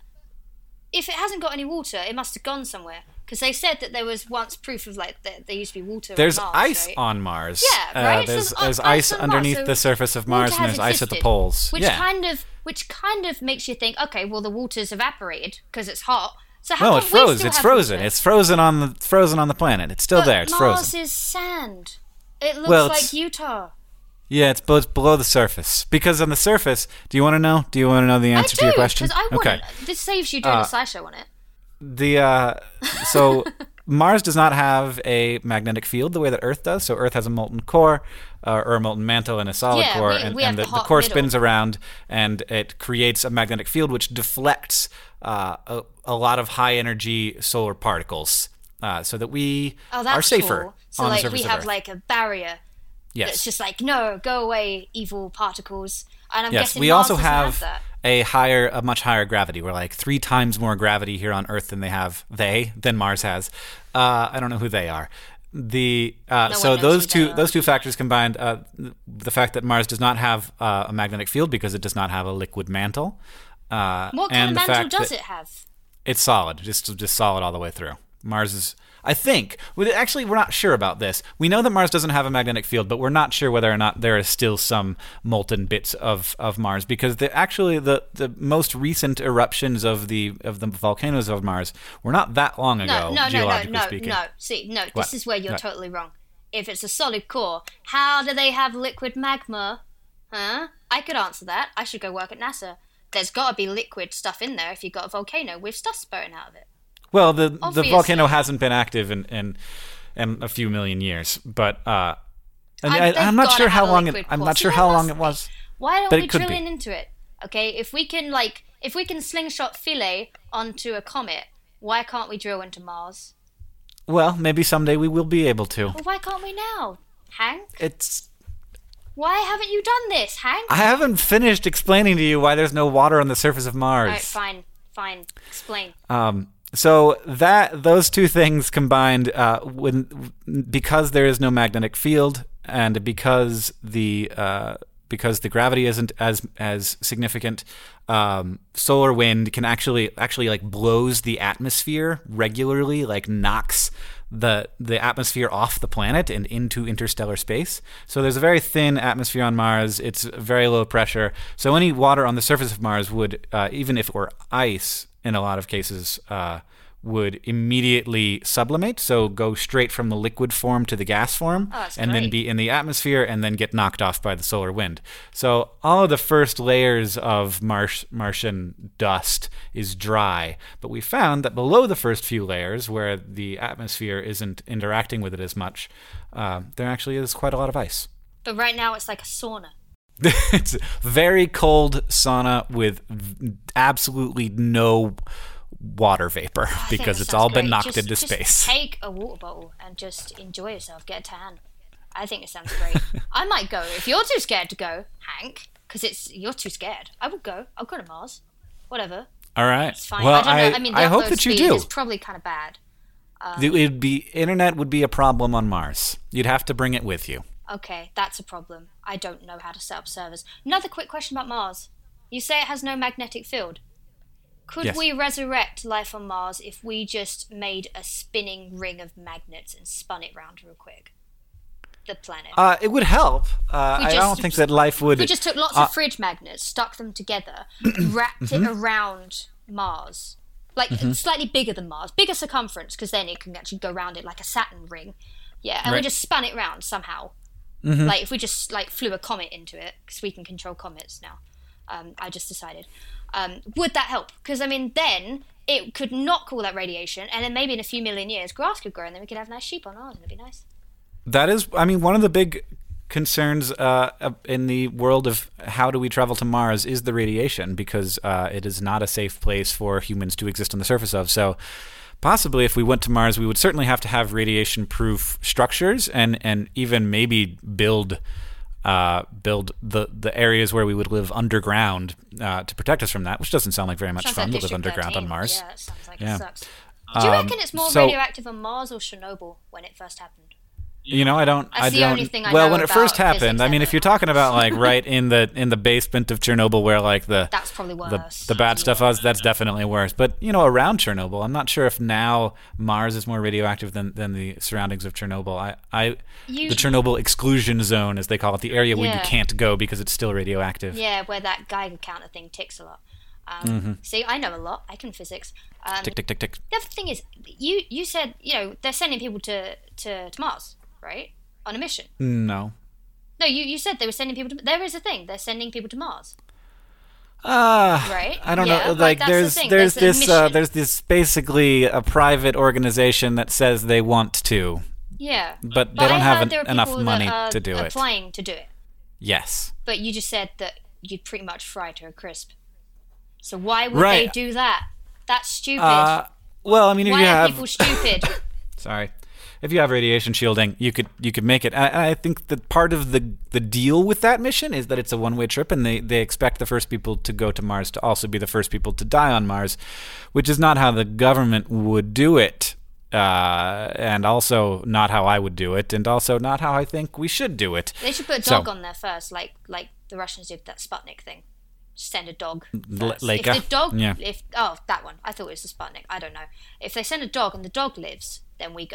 if it hasn't got any water, it must have gone somewhere. Because they said that there was once proof of like that there used to be water. There's on Mars, ice right? on Mars. Yeah, right. Uh, there's So there's ice ice on Mars, underneath so the surface of Mars, water and has there's ice at the existed, poles. Which yeah. kind of which kind of makes you think, okay, well the water's evaporated because it's hot. So how No, come it we froze. still It's have frozen. water? It's frozen on the frozen on the planet. It's still But there. It's Mars frozen. is sand. It looks Well, like it's- Utah. Yeah, it's below, it's below the surface. Because on the surface, do you want to know? Do you want to know the answer I to your do, question? because I want. Okay. This saves you doing Uh, a SciShow on it. The uh, so Mars does not have a magnetic field the way that Earth does. So Earth has a molten core, uh, or a molten mantle and a solid Yeah, core, we- and, we have and the, the the hot core middle. spins around, and it creates a magnetic field which deflects uh, a, a lot of high energy solar particles, uh, so that we Oh, that's are safer cool. So on like the surface we of have Earth. like a barrier yes. that's just like, no, go away, evil particles. And I'm Yes, guessing we Mars also doesn't have that. a higher, a much higher gravity. We're like three times more gravity here on Earth than they have, they than Mars has. Uh, I don't know who they are. The uh, No so one knows those who two they are. those two factors combined, uh, the fact that Mars does not have uh, a magnetic field because it does not have a liquid mantle. Uh, What kind and of the mantle fact does that it have? It's solid, just just solid all the way through. Mars is, I think, well, actually, we're not sure about this. We know that Mars doesn't have a magnetic field, but we're not sure whether or not there is still some molten bits of, of Mars, because the, actually the, the most recent eruptions of the of the volcanoes of Mars were not that long ago, No, no, no, no, geologically no, speaking. no. See, no, What? this is where you're What? totally wrong. If it's a solid core, how do they have liquid magma? Huh? I could answer that. I should go work at NASA. There's got to be liquid stuff in there if you've got a volcano with stuff spurting out of it. Well, the the Obviously. volcano hasn't been active in in, in a few million years, but uh, and I- I, they've I'm not gotta sure how have a long it. liquid I'm core. not See, sure there how long must it be. was. Why don't But we it could drill be. in into it? Okay, if we can like, if we can slingshot Philae onto a comet, why can't we drill into Mars? Well, maybe someday we will be able to. Well, why can't we now, Hank? It's. Why haven't you done this, Hank? I haven't finished explaining to you why there's no water on the surface of Mars. All right, fine, fine. Explain. Um, so that those two things combined, uh, when because there is no magnetic field, and because the uh, because the gravity isn't as as significant, um, solar wind can actually actually like blows the atmosphere regularly, like knocks the the atmosphere off the planet and into interstellar space. So there's a very thin atmosphere on Mars. It's very low pressure. So any water on the surface of Mars would, uh, even if it were ice, in a lot of cases, uh, would immediately sublimate, so go straight from the liquid form to the gas form, Oh, that's and then great. be in the atmosphere and then get knocked off by the solar wind. So all of the first layers of Mars- Martian dust is dry, but we found that below the first few layers, where the atmosphere isn't interacting with it as much, uh, there actually is quite a lot of ice. But right now it's like a sauna. It's very cold sauna with v- absolutely no water vapor I think because that it's sounds all been great. knocked Just- into just space. Take a water bottle and just enjoy yourself. Get a tan. I think it sounds great. I might go if you're too scared to go, Hank, because it's you're too scared. I would go. I'll go to Mars. Whatever. All right. It's fine. Well, I don't know. I, I mean, the I hope upload that you speed do. is probably kind of bad. it would be internet would be a problem on Mars. You'd have to bring it with you. Okay, that's a problem. I don't know how to set up servers. Another quick question about Mars. You say it has no magnetic field. Could Yes. we resurrect life on Mars if we just made a spinning ring of magnets and spun it round real quick? The planet. Uh, it would help. Uh, We I just- don't think that life would. we just took lots uh, of fridge magnets, stuck them together, wrapped Mm-hmm. it around Mars. Like, slightly bigger than Mars. Bigger circumference, because then it can actually go around it like a Saturn ring. Yeah, and we Right. just spun it round somehow. Mm-hmm. Like, if we just, like, flew a comet into it, because we can control comets now. Um, I just decided. Um, would that help? Because, I mean, then it could knock all that radiation, and then maybe in a few million years, grass could grow, and then we could have nice sheep on Mars, and it'd be nice. That is, I mean, one of the big concerns uh, in the world of how do we travel to Mars is the radiation, because uh, it is not a safe place for humans to exist on the surface of. So possibly if we went to Mars, we would certainly have to have radiation-proof structures and, and even maybe build uh, build the, the areas where we would live underground uh, to protect us from that, which doesn't sound like very much Sounds fun like to live District underground thirteen. on Mars. Yeah, it sounds like Yeah. it sucks. Do you Um, reckon it's more so- radioactive on Mars or Chernobyl when it first happened? You know, I don't. That's I the don't. only thing I well, know when it about first happened, physics I mean, ever. if you're talking about like right in the in the basement of Chernobyl, where like the That's probably the, worse. the bad stuff was, that's definitely worse. But you know, around Chernobyl, I'm not sure if now Mars is more radioactive than, than the surroundings of Chernobyl. I, I You- the Chernobyl exclusion zone, as they call it, the area where you Yeah. can't go because it's still radioactive. Yeah, where that Geiger counter thing ticks a lot. Um, See, I know a lot. I can physics. Um, Mm-hmm. Tick tick tick tick. The other thing is, you you said you know they're sending people to, to, to Mars, right? On a mission. No. No, you, you said they were sending people to. There is a thing. They're sending people to Mars. Uh, Right? I don't Yeah, know. like, Like, that's the there's thing. there's There's a this uh, mission. there's this basically a private organization that says they want to, Yeah. but they But don't I have heard en- there are enough people money that are to do it. applying to do it. Yes. But you just said that you'd pretty much fry to a crisp. So why would Right. they do that? That's stupid. Uh, well, I mean, if why you are have people stupid? sorry, if you have radiation shielding, you could you could make it. I, I think that part of the the deal with that mission is that it's a one way trip, and they they expect the first people to go to Mars to also be the first people to die on Mars, which is not how the government would do it. Uh, and also not how I would do it, and also not how I think we should do it. They should put a So- dog on there first, like like the Russians did with that Sputnik thing. Send a dog. L- first. Leica? If the dog, Yeah. if oh that one, I thought it was the Sputnik. I don't know. If they send a dog and the dog lives, then we go.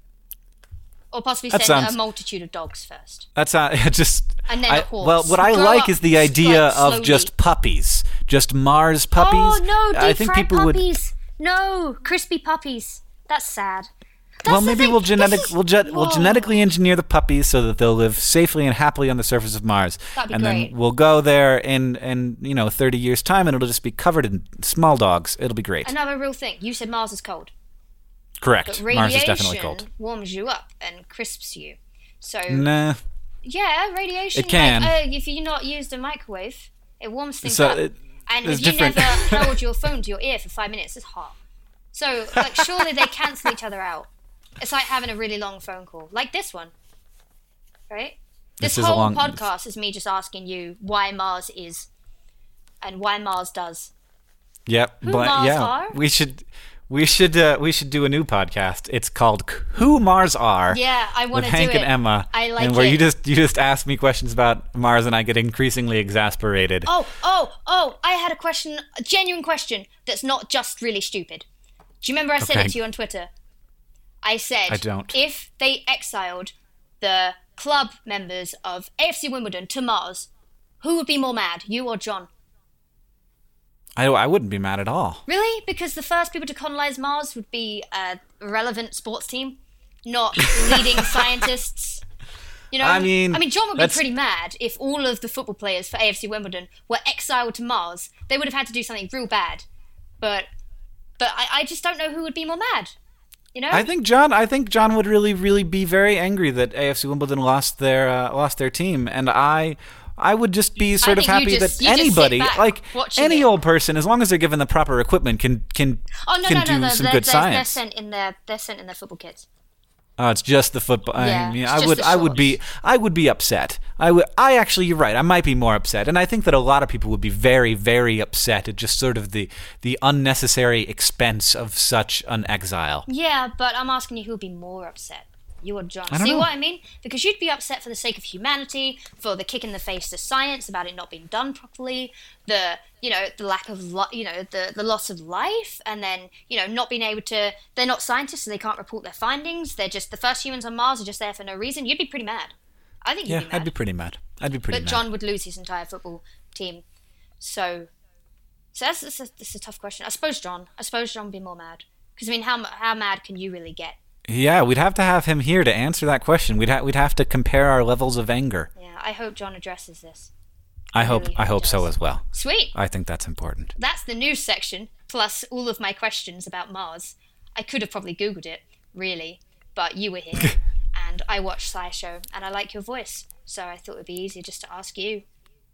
Or possibly That send sounds- a multitude of dogs first. That's not just. And then I- a horse. Well, what I Grow like up, is the idea like, of slowly. just puppies, just Mars puppies. Oh no, deep I think fried people would. puppies. No, crispy puppies. That's sad. That's Well, the maybe thing. we'll This genetic is- we'll, ge- we'll Whoa. genetically engineer the puppies so that they'll live safely and happily on the surface of Mars. That'd be and great. then we'll go there in in you know thirty years time, and it'll just be covered in small dogs. It'll be great. Another real thing. You said Mars is cold. Correct. But Mars radiation is definitely cold. warms you up and crisps you. So Nah. yeah, radiation. It can. Like, uh, if you not used a microwave, it warms things So up. it- and it's if you different. never held your phone to your ear for five minutes, it's hot. So like, surely they cancel each other out. It's like having a really long phone call, like this one, right? This, This is a whole long- podcast is me just asking you why Mars is, and why Mars does. Yep. Who but Mars yeah, are? we should we should uh, we should do a new podcast. It's called Who Mars Are. Yeah, I With want to do Hank it. and Emma, I like and where it. you just you just ask me questions about Mars, and I get increasingly exasperated. Oh, oh, oh, I had a question, a genuine question that's not just really stupid. Do you remember I said Okay. it to you on Twitter? I said, I don't. if they exiled the club members of A F C Wimbledon to Mars, who would be more mad, you or John? I I wouldn't be mad at all. Really? Because the first people to colonize Mars would be a relevant sports team, not leading scientists. You know, I mean, I mean, John would be that's- pretty mad if all of the football players for A F C Wimbledon were exiled to Mars. They would have had to do something real bad, but, but I, I just don't know who would be more mad. You know, I think John. I think John would really, really be very angry that A F C Wimbledon lost their uh, lost their team, and I I would just be sort of think you happy just- that you just sit anybody, back like watching any it. old person, as long as they're given the proper equipment, can can Oh no, can no, do no, no! some They're, good they're, science. they're sent in their they're sent in their football kits. Oh, it's just the football. Yeah, I mean, it's I just would, the I would be, shorts. I would be upset. I would, I actually, you're right. I might be more upset, and I think that a lot of people would be very, very upset at just sort of the the unnecessary expense of such an exile. Yeah, but I'm asking you who would be more upset. You or John? I don't See know. what I mean? Because you'd be upset for the sake of humanity, for the kick in the face to science about it not being done properly, the you know the lack of lo- you know the the loss of life, and then you know not being able to. They're not scientists, so they can't report their findings. They're just the first humans on Mars are just there for no reason. You'd be pretty mad. I think you'd Yeah, be mad. I'd be pretty mad. I'd be pretty but mad. John would lose his entire football team. So, so that's, that's, a, that's a tough question. I suppose John. I suppose John would be more mad. Because I mean, how how mad can you really get? Yeah, we'd have to have him here to answer that question. We'd ha- we'd have to compare our levels of anger. Yeah, I hope John addresses this. I hope, really I hope does. so as well. Sweet. I think that's important. That's the news section, plus all of my questions about Mars. I could have probably Googled it, really, but you were here, and I watched SciShow, and I like your voice, so I thought it would be easier just to ask you.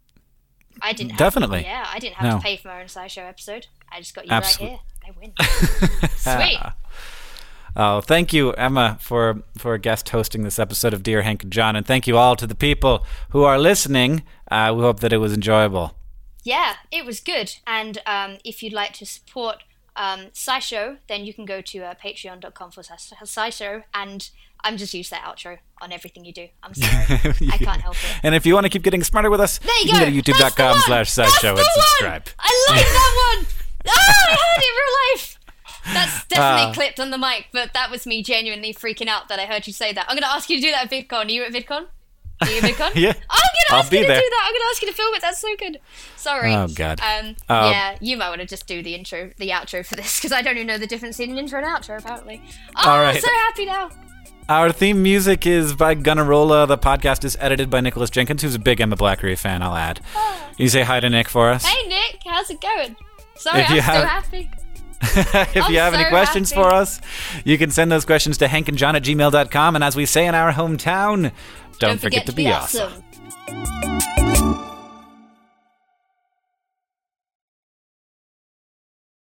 I didn't have Definitely. To, yeah, I didn't have No. to pay for my own SciShow episode. I just got you Absolute- right here. I win. Sweet. Oh, thank you, Emma, for for guest hosting this episode of Dear Hank and John, and thank you all to the people who are listening. Uh, we hope that it was enjoyable. Yeah, it was good. And um, if you'd like to support um, SciShow, then you can go to uh, patreon.com for SciShow. And I'm just used that outro on everything you do. I'm sorry. I can't help it. And if you want to keep getting smarter with us, There you, you can go to That's the youtube.com one! slash That's SciShow the and one! subscribe. I like that one! Oh, I heard it in real life! That's definitely Uh, clipped on the mic, but that was me genuinely freaking out that I heard you say that. I'm going to ask you to do that at VidCon. Are you at VidCon? Are you at VidCon? Yeah. I'm going to I'll ask be you to there. do that. I'm going to ask you to film it. That's so good. Sorry. Oh, God. Um, Uh, yeah, you might want to just do the intro, the outro for this, because I don't even know the difference in an intro and outro, apparently. Oh, All I'm right. so happy now. Our theme music is by Gunnarolla. The podcast is edited by Nicholas Jenkins, who's a big Emma Blackery fan, I'll add. Can you say hi to Nick for us? Hey, Nick. How's it going? Sorry, If I'm you still have- happy. if I'm you have any so questions happy. for us, you can send those questions to hankandjohn at gmail dot com. And as we say in our hometown, don't, forget, to be awesome. awesome.